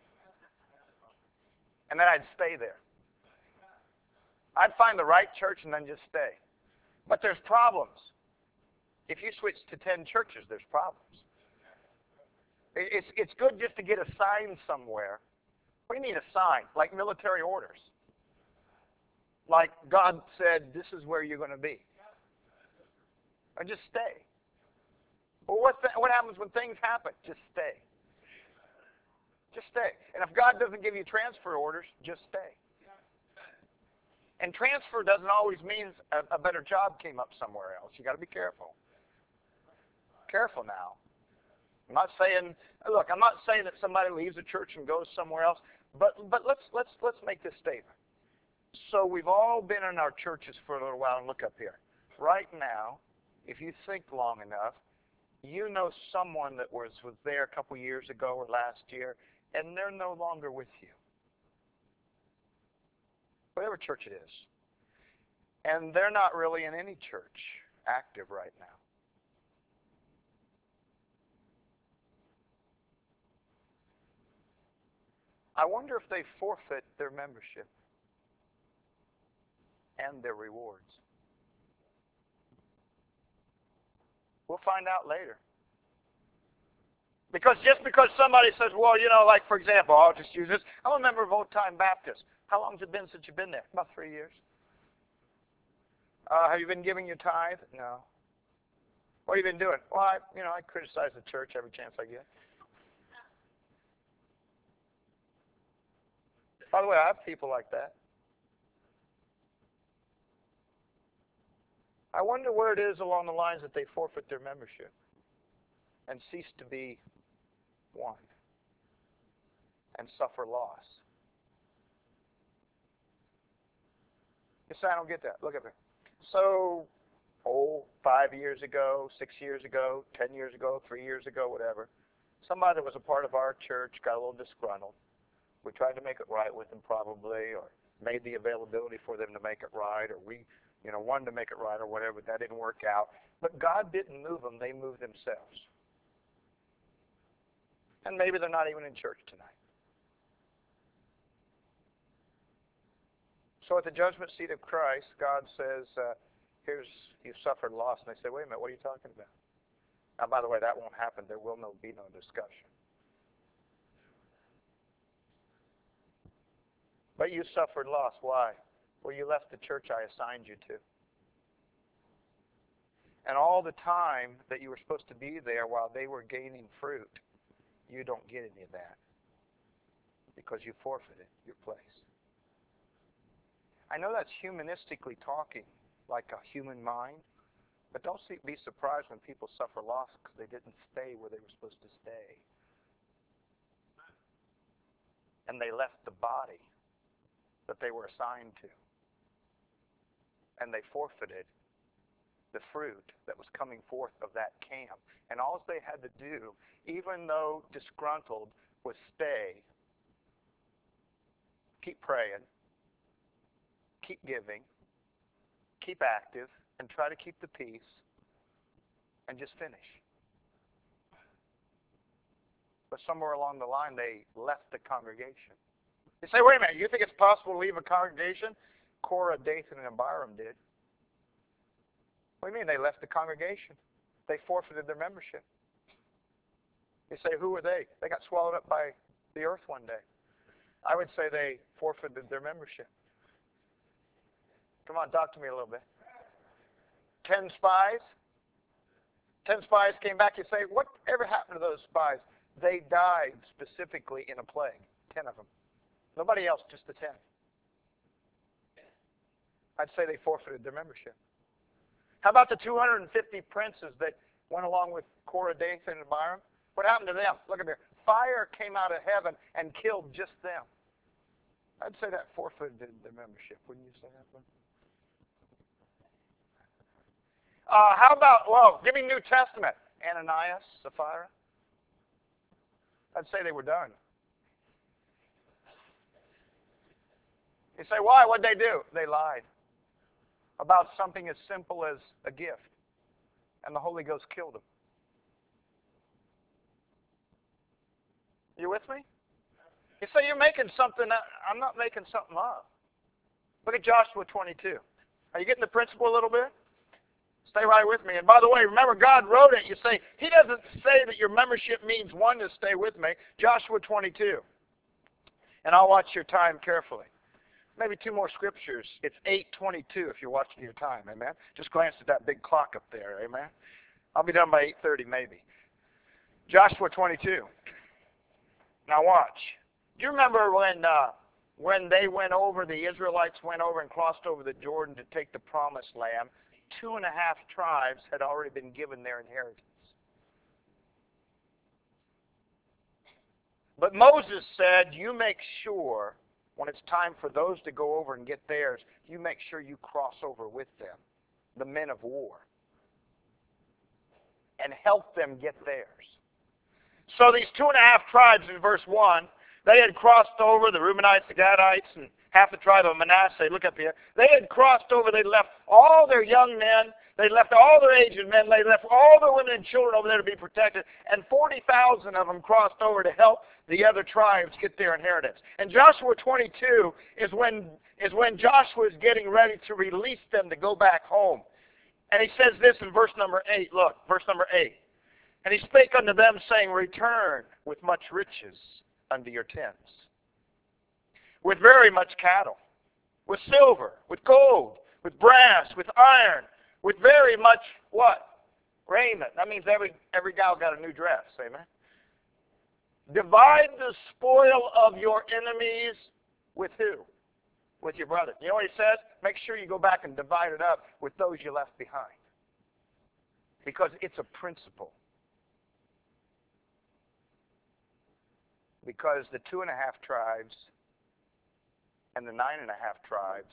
And then I'd stay there. I'd find the right church and then just stay. But there's problems. If you switch to ten churches, there's problems. It's, it's good just to get a sign somewhere. What do you mean a sign? Like military orders. Like God said, this is where you're going to be.
Or just stay. Well, what, th- what happens when things happen? Just stay. Just stay. And if God doesn't give you transfer orders, just stay. And transfer doesn't always mean a, a better job came up somewhere else. You got to be careful. Careful now. I'm not saying, look, I'm not saying that somebody leaves a church and goes somewhere else, but but let's let's let's make this statement. So we've all been in our churches for a little while, and look up here. Right now, if you think long enough, you know someone that was was there a couple years ago or last year, and they're no longer with you. Whatever church it is. And they're not really in any church active right now. I wonder if they forfeit their membership and their rewards. We'll find out later. Because just because somebody says, well, you know, like, for example, I'll just use this. I'm a member of Old Time Baptist. How long has it been since you've been there? About three years. Uh, have you been giving your tithe? No. What have you been doing? Well, I, you know, I criticize the church every chance I get. By the way, I have people like that. I wonder where it is along the lines that they forfeit their membership and cease to be one and suffer loss. You say, I don't get that. Look at me. So, oh, five years ago, six years ago, ten years ago, three years ago, whatever, somebody that was a part of our church got a little disgruntled. We tried to make it right with them probably, or made the availability for them to make it right, or we, you know, wanted to make it right or whatever, but that didn't work out. But God didn't move them. They moved themselves. And maybe they're not even in church tonight. So at the judgment seat of Christ, God says, uh, here's, you've suffered loss. And they say, wait a minute, what are you talking about? Now, by the way, that won't happen. There will no, be no discussion. But you suffered loss. Why? Well, you left the church I assigned you to. And all the time that you were supposed to be there while they were gaining fruit, you don't get any of that because you forfeited your place. I know that's humanistically talking, like a human mind, but don't see, be surprised when people suffer loss because they didn't stay where they were supposed to stay. And they left the body that they were assigned to. And they forfeited the fruit that was coming forth of that camp. And all they had to do, even though disgruntled, was stay, keep praying, keep giving, keep active, and try to keep the peace, and just finish. But somewhere along the line, they left the congregation. You say, wait a minute, you think it's possible to leave a congregation? Korah, Dathan, and Abiram did. What do you mean they left the congregation? They forfeited their membership. You say, who were they? They got swallowed up by the earth one day. I would say they forfeited their membership. Come on, talk to me a little bit. Ten spies. Ten spies came back. You say, whatever happened to those spies? They died specifically in a plague. Ten of them. Nobody else, just the ten. I'd say they forfeited their membership. How about the two hundred fifty princes that went along with Korah, Dathan, and Abiram? What happened to them? Look at there. Fire came out of heaven and killed just them. I'd say that forfeited their membership. Wouldn't you say that one? Uh, how about, well, give me New Testament. Ananias, Sapphira. I'd say they were done. You say, why? What'd they do? They lied about something as simple as a gift. And the Holy Ghost killed them. You with me? You say, you're making something up. I'm not making something up. Look at Joshua twenty-two. Are you getting the principle a little bit? Stay right with me. And by the way, remember, God wrote it. You say, he doesn't say that your membership means one to stay with me. Joshua twenty-two. And I'll watch your time carefully. maybe two more scriptures. It's eight twenty-two if you're watching your time, amen? Just glance at that big clock up there, amen? I'll be done by eight thirty maybe. Joshua twenty-two. Now watch. Do you remember when uh, when they went over, the Israelites went over and crossed over the Jordan to take the promised land? Two and a half tribes had already been given their inheritance. But Moses said, you make sure, when it's time for those to go over and get theirs, you make sure you cross over with them, the men of war, and help them get theirs. So these two and a half tribes in verse one, they had crossed over, the Reubenites, the Gadites, and half the tribe of Manasseh. Look up here. They had crossed over. They left all their young men. They left all their aged men. They left all their women and children over there to be protected. And forty thousand of them crossed over to help the other tribes get their inheritance. And Joshua twenty-two is when, is when Joshua is getting ready to release them to go back home. And he says this in verse number eight. Look, verse number eight. And he spake unto them, saying, return with much riches unto your tents, with very much cattle, with silver, with gold, with brass, with iron, with very much what? Raiment. That means every every gal got a new dress. Amen. Divide the spoil of your enemies with who? With your brother. You know what he says? Make sure you go back and divide it up with those you left behind. Because it's a principle. Because the two and a half tribes and the nine and a half tribes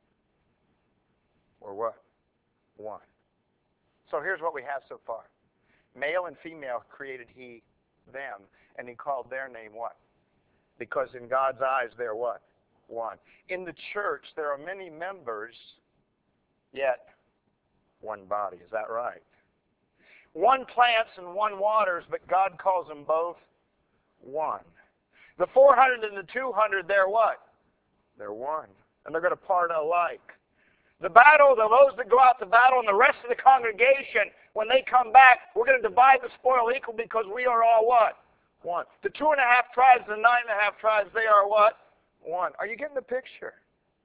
were what? One. So here's what we have so far. Male and female created he them, and he called their name what? Because in God's eyes they're what? One. In the church there are many members, yet one body. Is that right? One plants and one waters, but God calls them both one. The four hundred and the two hundred, they're what? They're one. And they're going to part alike. The battle, the those that go out to battle, and the rest of the congregation, when they come back, we're going to divide the spoil equal because we are all what? One. The two and a half tribes and the nine and a half tribes, they are what? One. Are you getting the picture?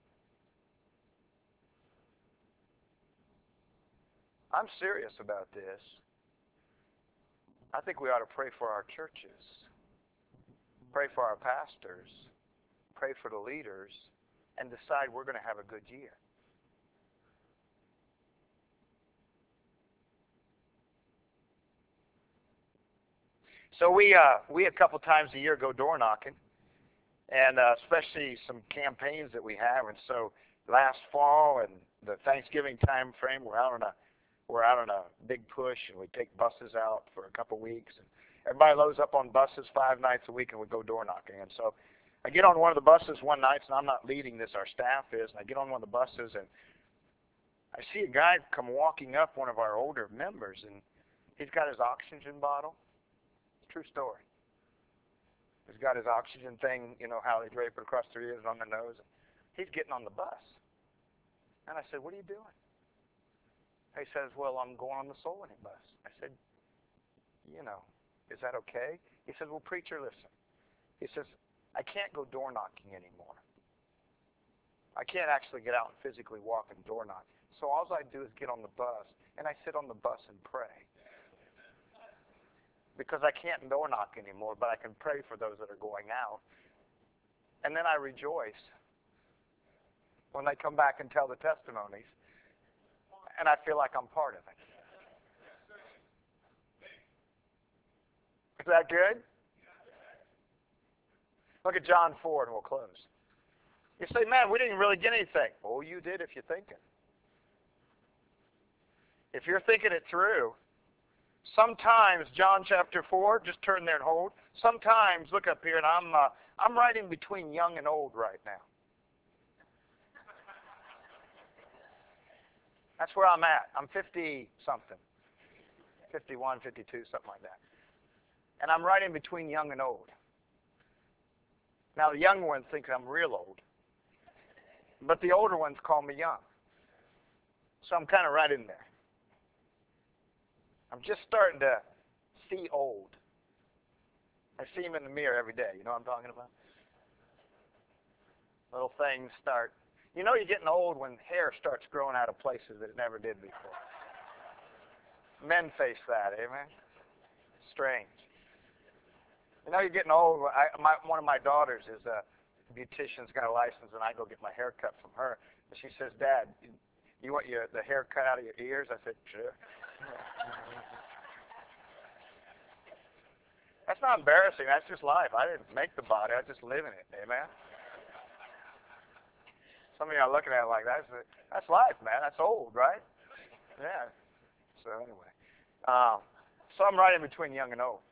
I'm serious about this. I think we ought to pray for our churches. Pray for our pastors. Pray for the leaders. And decide we're going to have a good year. So we, uh, we a couple times a year go door knocking. And uh, especially some campaigns that we have. And so last fall and the Thanksgiving time frame, we're out on a we're out on a big push, and we take buses out for a couple weeks. And everybody loads up on buses five nights a week, and we go door knocking. And so I get on one of the buses one night, and I'm not leading this, our staff is, and I get on one of the buses, and I see a guy come walking up, one of our older members, and he's got his oxygen bottle. True story. He's got his oxygen thing, you know, how they drape it across their ears and on their nose. He's getting on the bus. And I said, what are you doing? He says, well, I'm going on the soul winning bus. I said, you know, is that okay? He says, well, preacher, listen. He says, I can't go door knocking anymore. I can't actually get out and physically walk and door knock. So all I do is get on the bus, and I sit on the bus and pray. Because I can't door knock anymore, but I can pray for those that are going out. And then I rejoice when they come back and tell the testimonies, and I feel like I'm part of it. Is that good? Look at John four, and we'll close. You say, man, we didn't really get anything. Oh, you did if you're thinking. If you're thinking it through, sometimes, John chapter four, just turn there and hold. Sometimes, look up here, and I'm uh, I'm right in between young and old right now. That's where I'm at. I'm fifty-something. fifty-one, fifty-two, something like that. And I'm right in between young and old. Now, the young ones think I'm real old. But the older ones call me young. So I'm kind of right in there. I'm just starting to see old. I see him in the mirror every day. You know what I'm talking about? Little things start. You know you're getting old when hair starts growing out of places that it never did before. Men face that, amen? Strange. You know you're getting old. I, my, one of my daughters is a beautician's got a license, and I go get my hair cut from her. And she says, Dad, you, you want your, the hair cut out of your ears? I said, sure. That's not embarrassing. That's just life. I didn't make the body. I just live in it. Amen? Some of you are looking at it like, that's, that's life, man. That's old, right? Yeah. So anyway. Um, so I'm right in between young and old.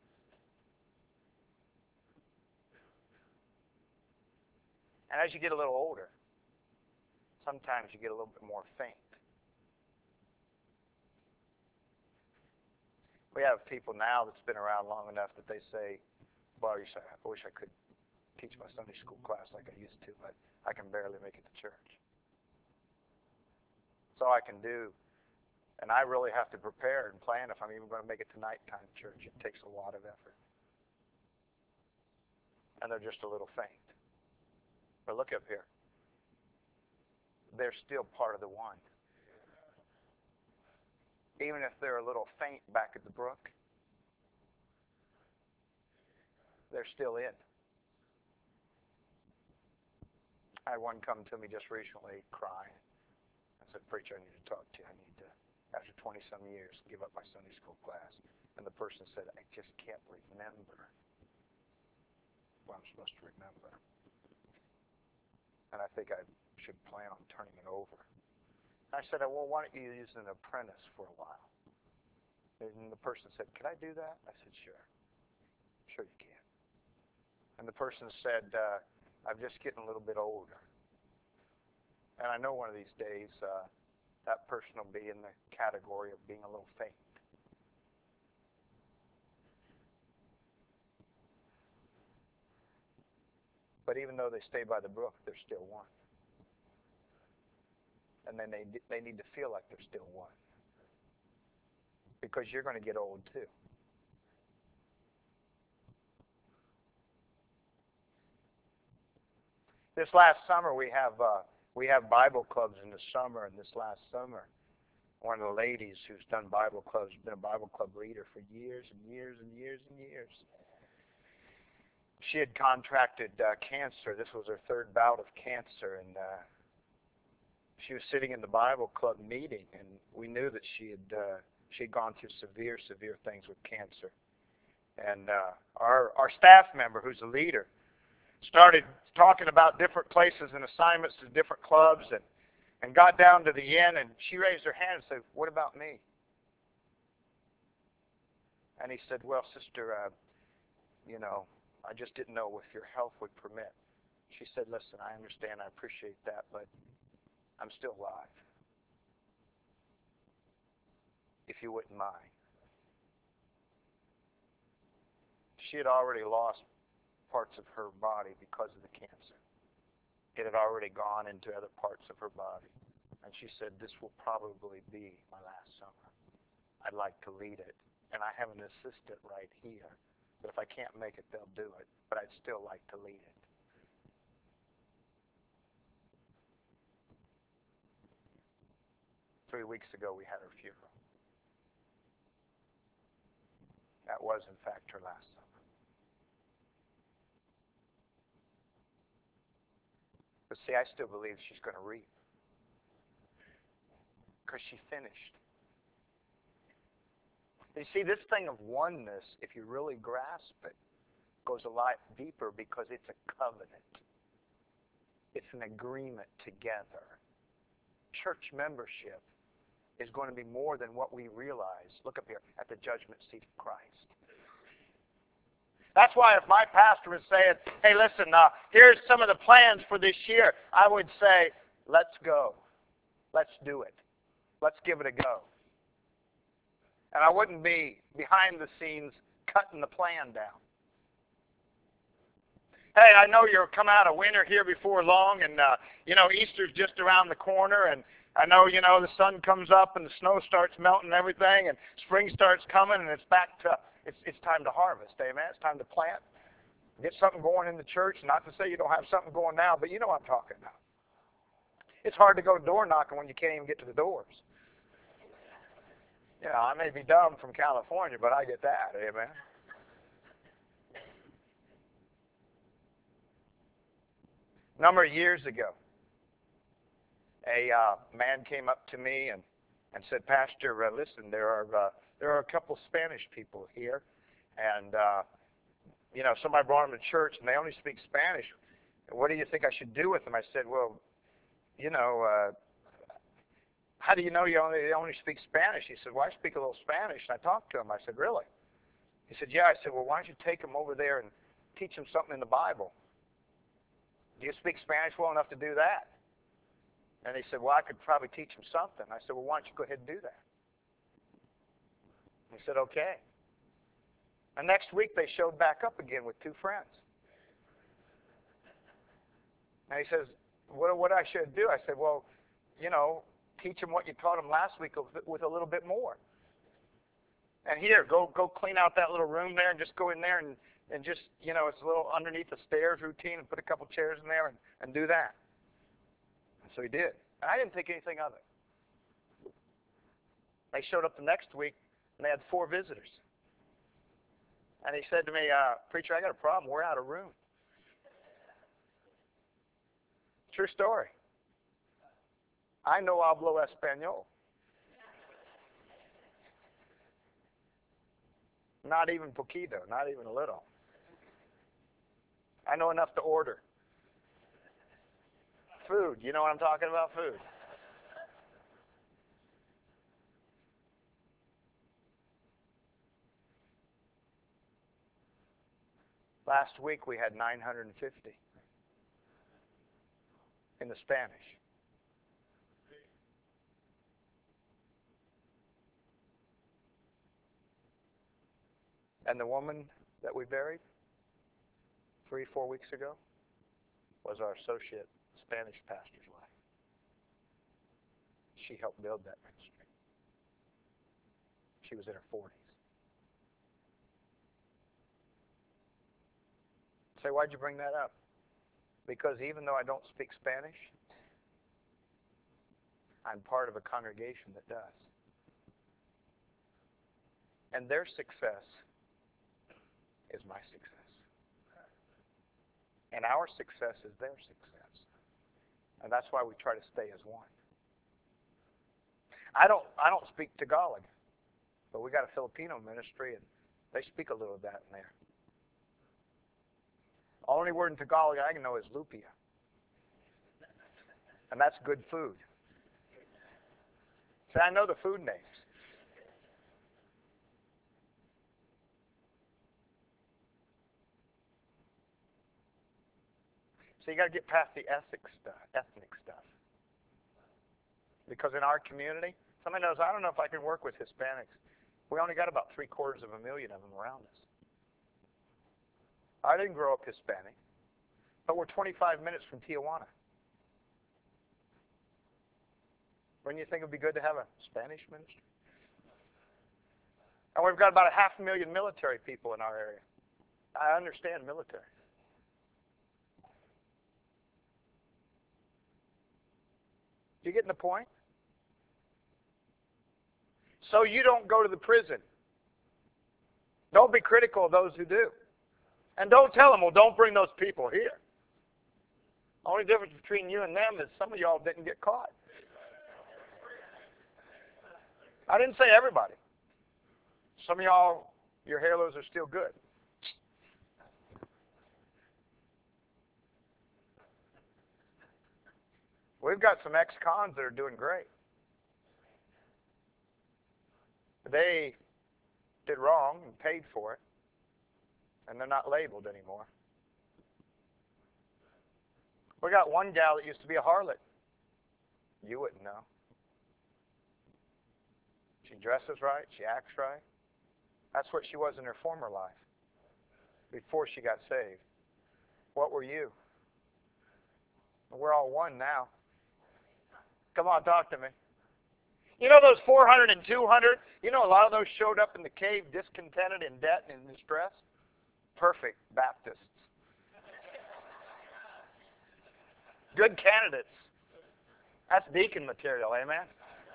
And as you get a little older, sometimes you get a little bit more faint. We have people now that's been around long enough that they say, well, I wish I could teach my Sunday school class like I used to, but I can barely make it to church. That's all I can do. And I really have to prepare and plan if I'm even going to make it to nighttime church. It takes a lot of effort. And they're just a little faint. But look up here. They're still part of the one. Even if they're a little faint back at the brook, they're still in. I had one come to me just recently crying. I said, Preacher, I need to talk to you. I need to, after twenty-some years, give up my Sunday school class. And the person said, I just can't remember what I'm supposed to remember. And I think I should plan on turning it over. I said, well, why don't you use an apprentice for a while? And the person said, can I do that? I said, sure. Sure you can. And the person said, uh, I'm just getting a little bit older. And I know one of these days uh, that person will be in the category of being a little faint. But even though they stay by the brook, they're still one. And then they they need to feel like they're still one. Because you're going to get old too. This last summer we have uh, we have Bible clubs in the summer, and this last summer, one of the ladies who's done Bible clubs, been a Bible club leader for years and years and years and years. She had contracted uh, cancer. This was her third bout of cancer, and uh, she was sitting in the Bible club meeting, and we knew that she had uh, she had gone through severe, severe things with cancer. And uh, our our staff member, who's a leader, started talking about different places and assignments to different clubs, and and got down to the end, and she raised her hand and said, "What about me?" And he said, "Well, sister, uh, you know, I just didn't know if your health would permit." She said, "Listen, I understand, I appreciate that, but I'm still alive. If you wouldn't mind." She had already lost parts of her body because of the cancer. It had already gone into other parts of her body. And she said, "This will probably be my last summer. I'd like to lead it. And I have an assistant right here. But if I can't make it, they'll do it. But I'd still like to lead it." Three weeks ago, we had her funeral. That was, in fact, her last summer. But see, I still believe she's going to reap. Because she finished. You see, this thing of oneness, if you really grasp it, goes a lot deeper because it's a covenant. It's an agreement together. Church membership is going to be more than what we realize. Look up here, at the judgment seat of Christ. That's why if my pastor was saying, "Hey, listen, uh, here's some of the plans for this year," I would say, let's go. Let's do it. Let's give it a go. And I wouldn't be behind the scenes cutting the plan down. Hey, I know you're coming out of winter here before long, and, uh, you know, Easter's just around the corner, and I know, you know, the sun comes up and the snow starts melting and everything, and spring starts coming, and it's back to, it's, it's time to harvest, amen? It's time to plant. Get something going in the church. Not to say you don't have something going now, but you know what I'm talking about. It's hard to go door knocking when you can't even get to the doors. You know, I may be dumb from California, but I get that. Amen. A number of years ago, a uh, man came up to me and, and said, Pastor, uh, listen, there are uh, there are a couple Spanish people here, and uh, you know, somebody brought them to church, and they only speak Spanish. What do you think I should do with them? I said, well, you know, uh, how do you know you only, they only speak Spanish? He said, well, I speak a little Spanish. And I talked to him. I said, really? He said, yeah. I said, well, why don't you take them over there and teach them something in the Bible? Do you speak Spanish well enough to do that? And he said, well, I could probably teach them something. I said, well, why don't you go ahead and do that? He said, okay. And next week they showed back up again with two friends. And he says, what, what I should do? I said, well, you know, teach them what you taught them last week with a little bit more. And here, go go clean out that little room there and just go in there and, and just, you know, it's a little underneath the stairs routine and put a couple chairs in there and, and do that. And so he did. And I didn't think anything of it. They showed up the next week and they had four visitors. And he said to me, uh, preacher, I got a problem. We're out of room. True story. I no hablo español. Not even poquito, not even a little. I know enough to order. Food, you know what I'm talking about? Food. Last week we had nine hundred fifty in the Spanish. And the woman that we buried three, four weeks ago was our associate Spanish pastor's wife. She helped build that ministry. She was in her forties. Say, why'd you bring that up? Because even though I don't speak Spanish, I'm part of a congregation that does. And their success is my success. And our success is their success. And that's why we try to stay as one. I don't I don't speak Tagalog, but we got a Filipino ministry and they speak a little of that in there. Only word in Tagalog I can know is lupia. And that's good food. See, I know the food names. So you got to get past the ethnic stuff, ethnic stuff. Because in our community, somebody knows, I don't know if I can work with Hispanics. We only got about three quarters of a million of them around us. I didn't grow up Hispanic, but we're twenty-five minutes from Tijuana. Wouldn't you think it would be good to have a Spanish ministry? And we've got about a half a million military people in our area. I understand military. You getting the point? So you don't go to the prison. Don't be critical of those who do. And don't tell them, well, don't bring those people here. The only difference between you and them is some of y'all didn't get caught. I didn't say everybody. Some of y'all, your halos are still good. We've got some ex-cons that are doing great. They did wrong and paid for it, and they're not labeled anymore. We got one gal that used to be a harlot. You wouldn't know. She dresses right. She acts right. That's what she was in her former life, before she got saved. What were you? We're all one now. Come on, talk to me. You know those four hundred and two hundred? You know a lot of those showed up in the cave discontented, in debt, and in distress? Perfect Baptists. Good candidates. That's deacon material, amen?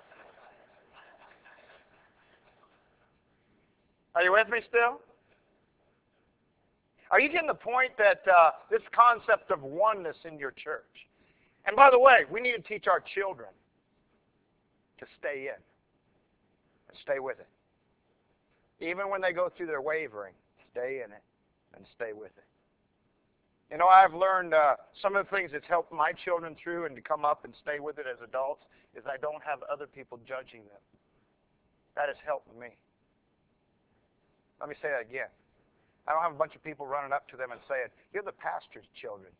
Are you with me still? Are you getting the point that uh, this concept of oneness in your church? And by the way, we need to teach our children to stay in and stay with it. Even when they go through their wavering, stay in it and stay with it. You know, I've learned uh, some of the things that's helped my children through and to come up and stay with it as adults is I don't have other people judging them. That has helped me. Let me say that again. I don't have a bunch of people running up to them and saying, "You're the pastor's children.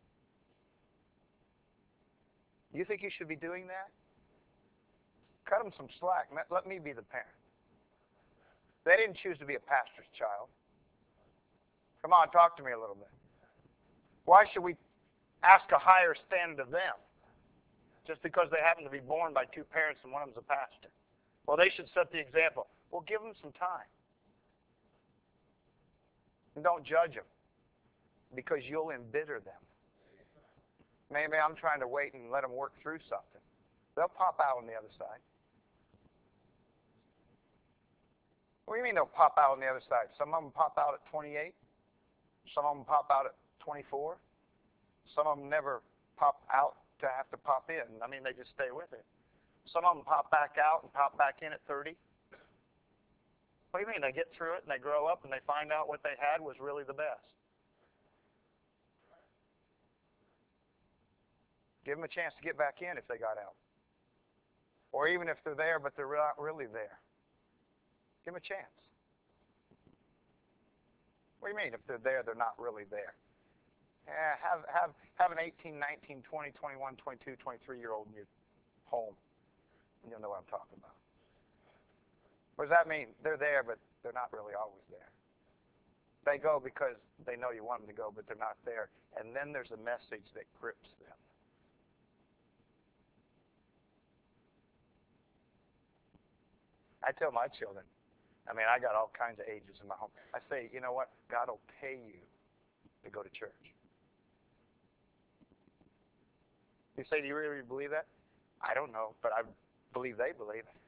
You think you should be doing that?" Cut them some slack. Let me be the parent. They didn't choose to be a pastor's child. Come on, talk to me a little bit. Why should we ask a higher standard of them just because they happen to be born by two parents and one of them's a pastor? Well, they should set the example. Well, give them some time. And don't judge them because you'll embitter them. Maybe I'm trying to wait and let them work through something. They'll pop out on the other side. What do you mean they'll pop out on the other side? Some of them pop out at twenty-eight. Some of them pop out at twenty-four. Some of them never pop out to have to pop in. I mean, they just stay with it. Some of them pop back out and pop back in at thirty. What do you mean? They get through it and they grow up and they find out what they had was really the best. Give them a chance to get back in if they got out. Or even if they're there but they're not really there. Give them a chance. What do you mean? If they're there, they're not really there. Yeah, have, have, have an eighteen, nineteen, twenty, twenty-one, twenty-two, twenty-three-year-old in your home. And you'll know what I'm talking about. What does that mean? They're there, but they're not really always there. They go because they know you want them to go, but they're not there. And then there's a message that grips them. I tell my children, I mean, I got all kinds of ages in my home. I say, you know what? God will pay you to go to church. You say, do you really believe that? I don't know, but I believe they believe it.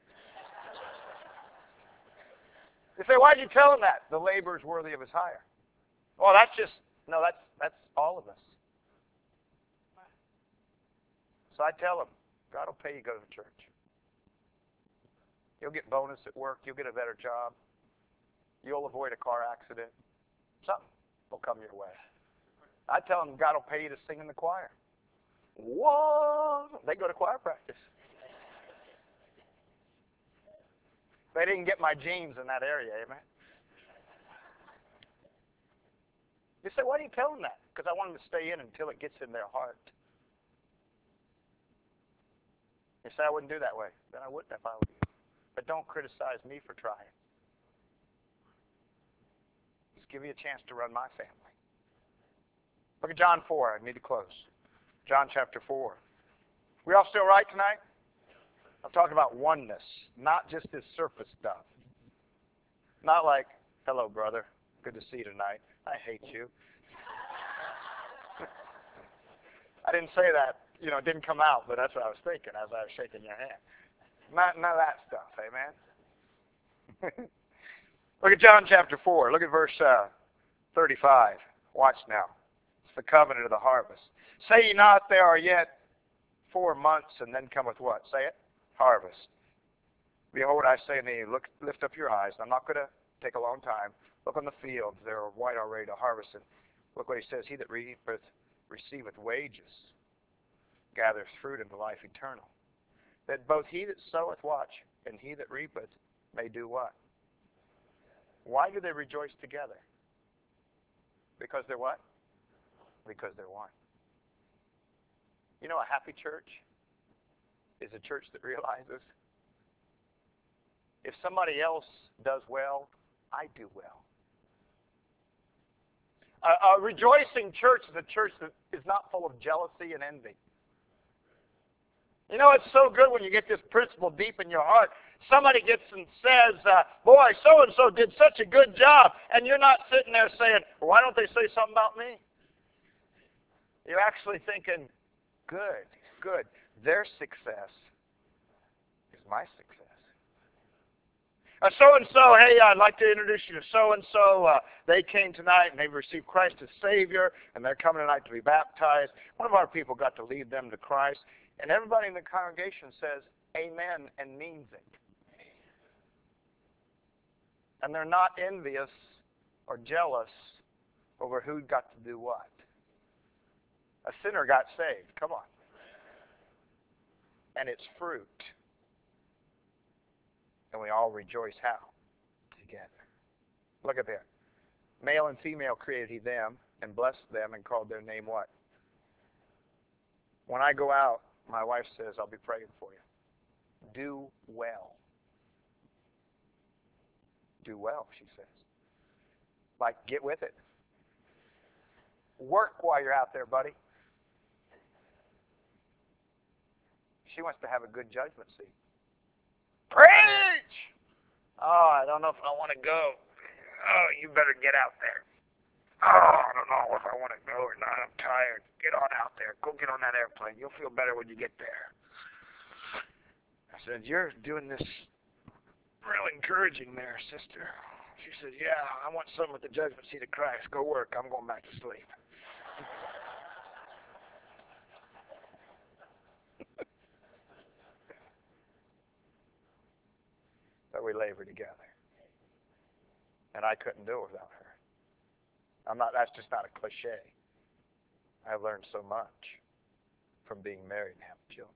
You say, why'd you tell him that? The labor is worthy of his hire. Well, that's just, no, that's that's all of us. So I tell them, God will pay you to go to church. You'll get bonus at work. You'll get a better job. You'll avoid a car accident. Something will come your way. I tell them God will pay you to sing in the choir. What? They go to choir practice. They didn't get my genes in that area, amen? You say, why do you tell them that? Because I want them to stay in until it gets in their heart. You say, I wouldn't do that way. Then I wouldn't if I were you. But don't criticize me for trying. Just give me a chance to run my family. Look at John four. I need to close. John chapter four. We all still right tonight? I'm talking about oneness, not just this surface stuff. Not like, hello, brother. Good to see you tonight. I hate you. I didn't say that. You know, it didn't come out, but that's what I was thinking as I was shaking your hand. Not, none of that stuff, amen? Look at John chapter four. Look at verse uh, thirty-five. Watch now. It's the covenant of the harvest. Say ye not, there are yet four months, and then cometh what? Say it. Harvest. Behold, I say unto you, look, lift up your eyes. I'm not going to take a long time. Look on the fields. They are white already to harvest. And look what he says. He that reapeth receiveth wages, gathereth fruit into life eternal. That both he that soweth, watch, and he that reapeth may do what? Why do they rejoice together? Because they're what? Because they're one. You know, a happy church is a church that realizes if somebody else does well, I do well. A, a rejoicing church is a church that is not full of jealousy and envy. You know, it's so good when you get this principle deep in your heart. Somebody gets and says, uh, boy, so-and-so did such a good job. And you're not sitting there saying, well, why don't they say something about me? You're actually thinking, Good, good. Their success is my success. Uh, so-and-so, hey, I'd like to introduce you to so-and-so. Uh, they came tonight and they've received Christ as Savior, and they're coming tonight to be baptized. One of our people got to lead them to Christ, and everybody in the congregation says amen and means it. And they're not envious or jealous over who got to do what. A sinner got saved. Come on. And it's fruit. And we all rejoice how? Together. Look up here. Male and female created he them, and blessed them, and called their name what? When I go out, my wife says, I'll be praying for you. Do well. Do well, she says. Like, get with it. Work while you're out there, buddy. She wants to have a good judgment seat. Preach! Oh, I don't know if I want to go. Oh, you better get out there. Oh, I don't know if I want to go or not. I'm tired. Get on out there. Go get on that airplane. You'll feel better when you get there. I said, you're doing this real encouraging there, sister. She said, yeah, I want some at the judgment seat of Christ. Go work. I'm going back to sleep. But we labor together. And I couldn't do it without her. I'm not, that's just not a cliche. I've learned so much from being married and having children.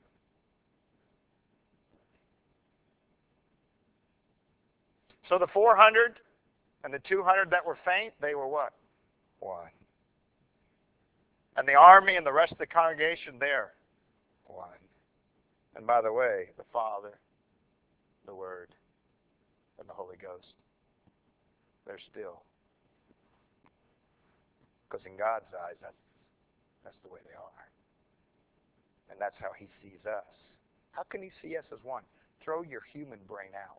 So the four hundred and the two hundred that were faint, they were what? One. And the army and the rest of the congregation there, one. And by the way, the Father, the Word, and the Holy Ghost, they're still. Because in God's eyes, that's, that's the way they are. And that's how He sees us. How can He see us as one? Throw your human brain out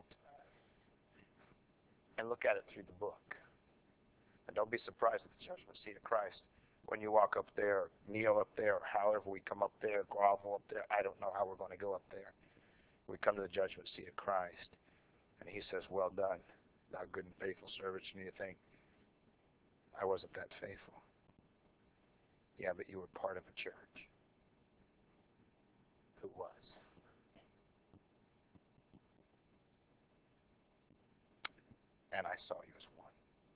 and look at it through the book. And don't be surprised at the judgment seat of Christ when you walk up there, or kneel up there, or however we come up there, grovel up there. I don't know how we're going to go up there. We come to the judgment seat of Christ, and He says, well done, thou good and faithful servant. And you think, I wasn't that faithful. Yeah, but you were part of a church. Who was? And I saw you as one.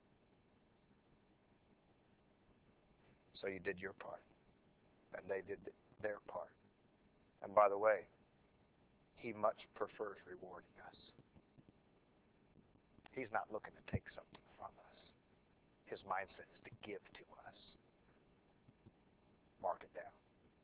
So you did your part. And they did their part. And by the way, He much prefers rewarding us. He's not looking to take something from us. His mindset is to give to us. Mark it down.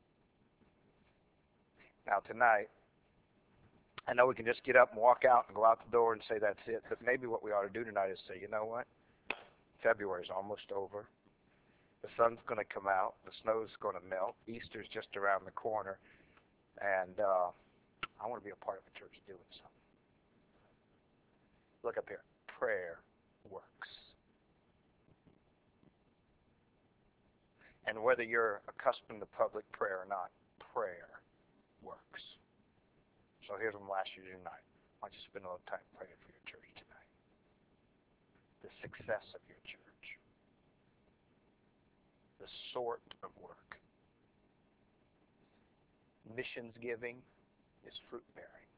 Now tonight, I know we can just get up and walk out and go out the door and say that's it, but maybe what we ought to do tonight is say, you know what? February's almost over. The sun's going to come out. The snow's going to melt. Easter's just around the corner. And uh, I want to be a part of a church doing something. Look up here. Prayer works. And whether you're accustomed to public prayer or not, prayer works. So here's what I'm going to ask you tonight. Why don't you spend a little time praying for your church tonight? The success of your church. The sort of work. Missions giving is fruit bearing.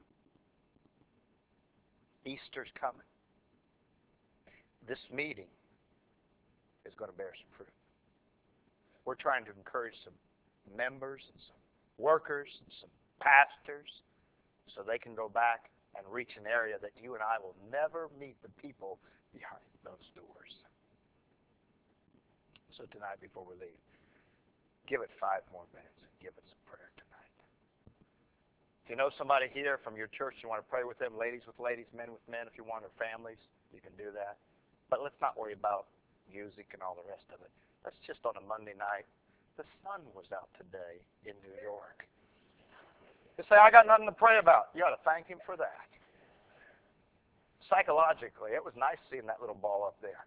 Easter's coming. This meeting is going to bear some fruit. We're trying to encourage some members and some workers and some pastors so they can go back and reach an area that you and I will never meet the people behind those doors. So tonight, before we leave, give it five more minutes and give it some prayer tonight. If you know somebody here from your church, you want to pray with them, ladies with ladies, men with men, if you want, or families, you can do that. But let's not worry about music and all the rest of it. Let's just on a Monday night. The sun was out today in New York. You say, I got nothing to pray about. You ought to thank Him for that. Psychologically, it was nice seeing that little ball up there.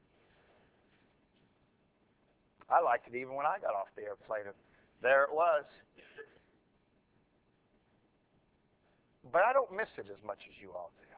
I liked it even when I got off the airplane. There it was. But I don't miss it as much as you all do.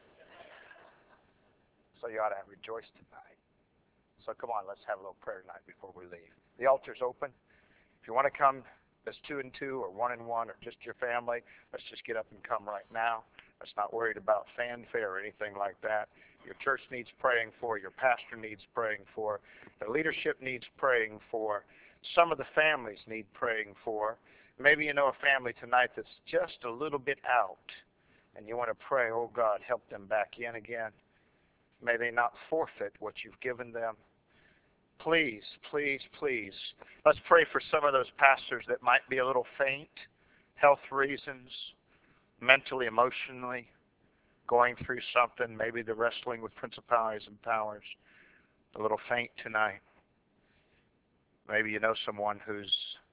So you ought to rejoice tonight. So come on, let's have a little prayer tonight before we leave. The altar's open. If you want to come as two and two or one and one or just your family, let's just get up and come right now. Let's not worried about fanfare or anything like that. Your church needs praying for. Your pastor needs praying for. The leadership needs praying for. Some of the families need praying for. Maybe you know a family tonight that's just a little bit out, and you want to pray, oh God, help them back in again. May they not forfeit what you've given them. Please, please, please, let's pray for some of those pastors that might be a little faint, health reasons, mentally, emotionally, going through something. Maybe they're wrestling with principalities and powers, a little faint tonight. Maybe you know someone whose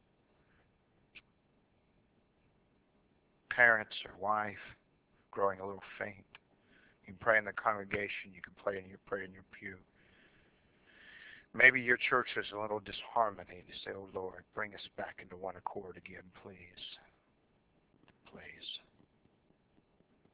parents or wife growing a little faint. You can pray in the congregation. You can pray in your pray in your pew. Maybe your church is a little disharmony. You say, oh Lord, bring us back into one accord again, please.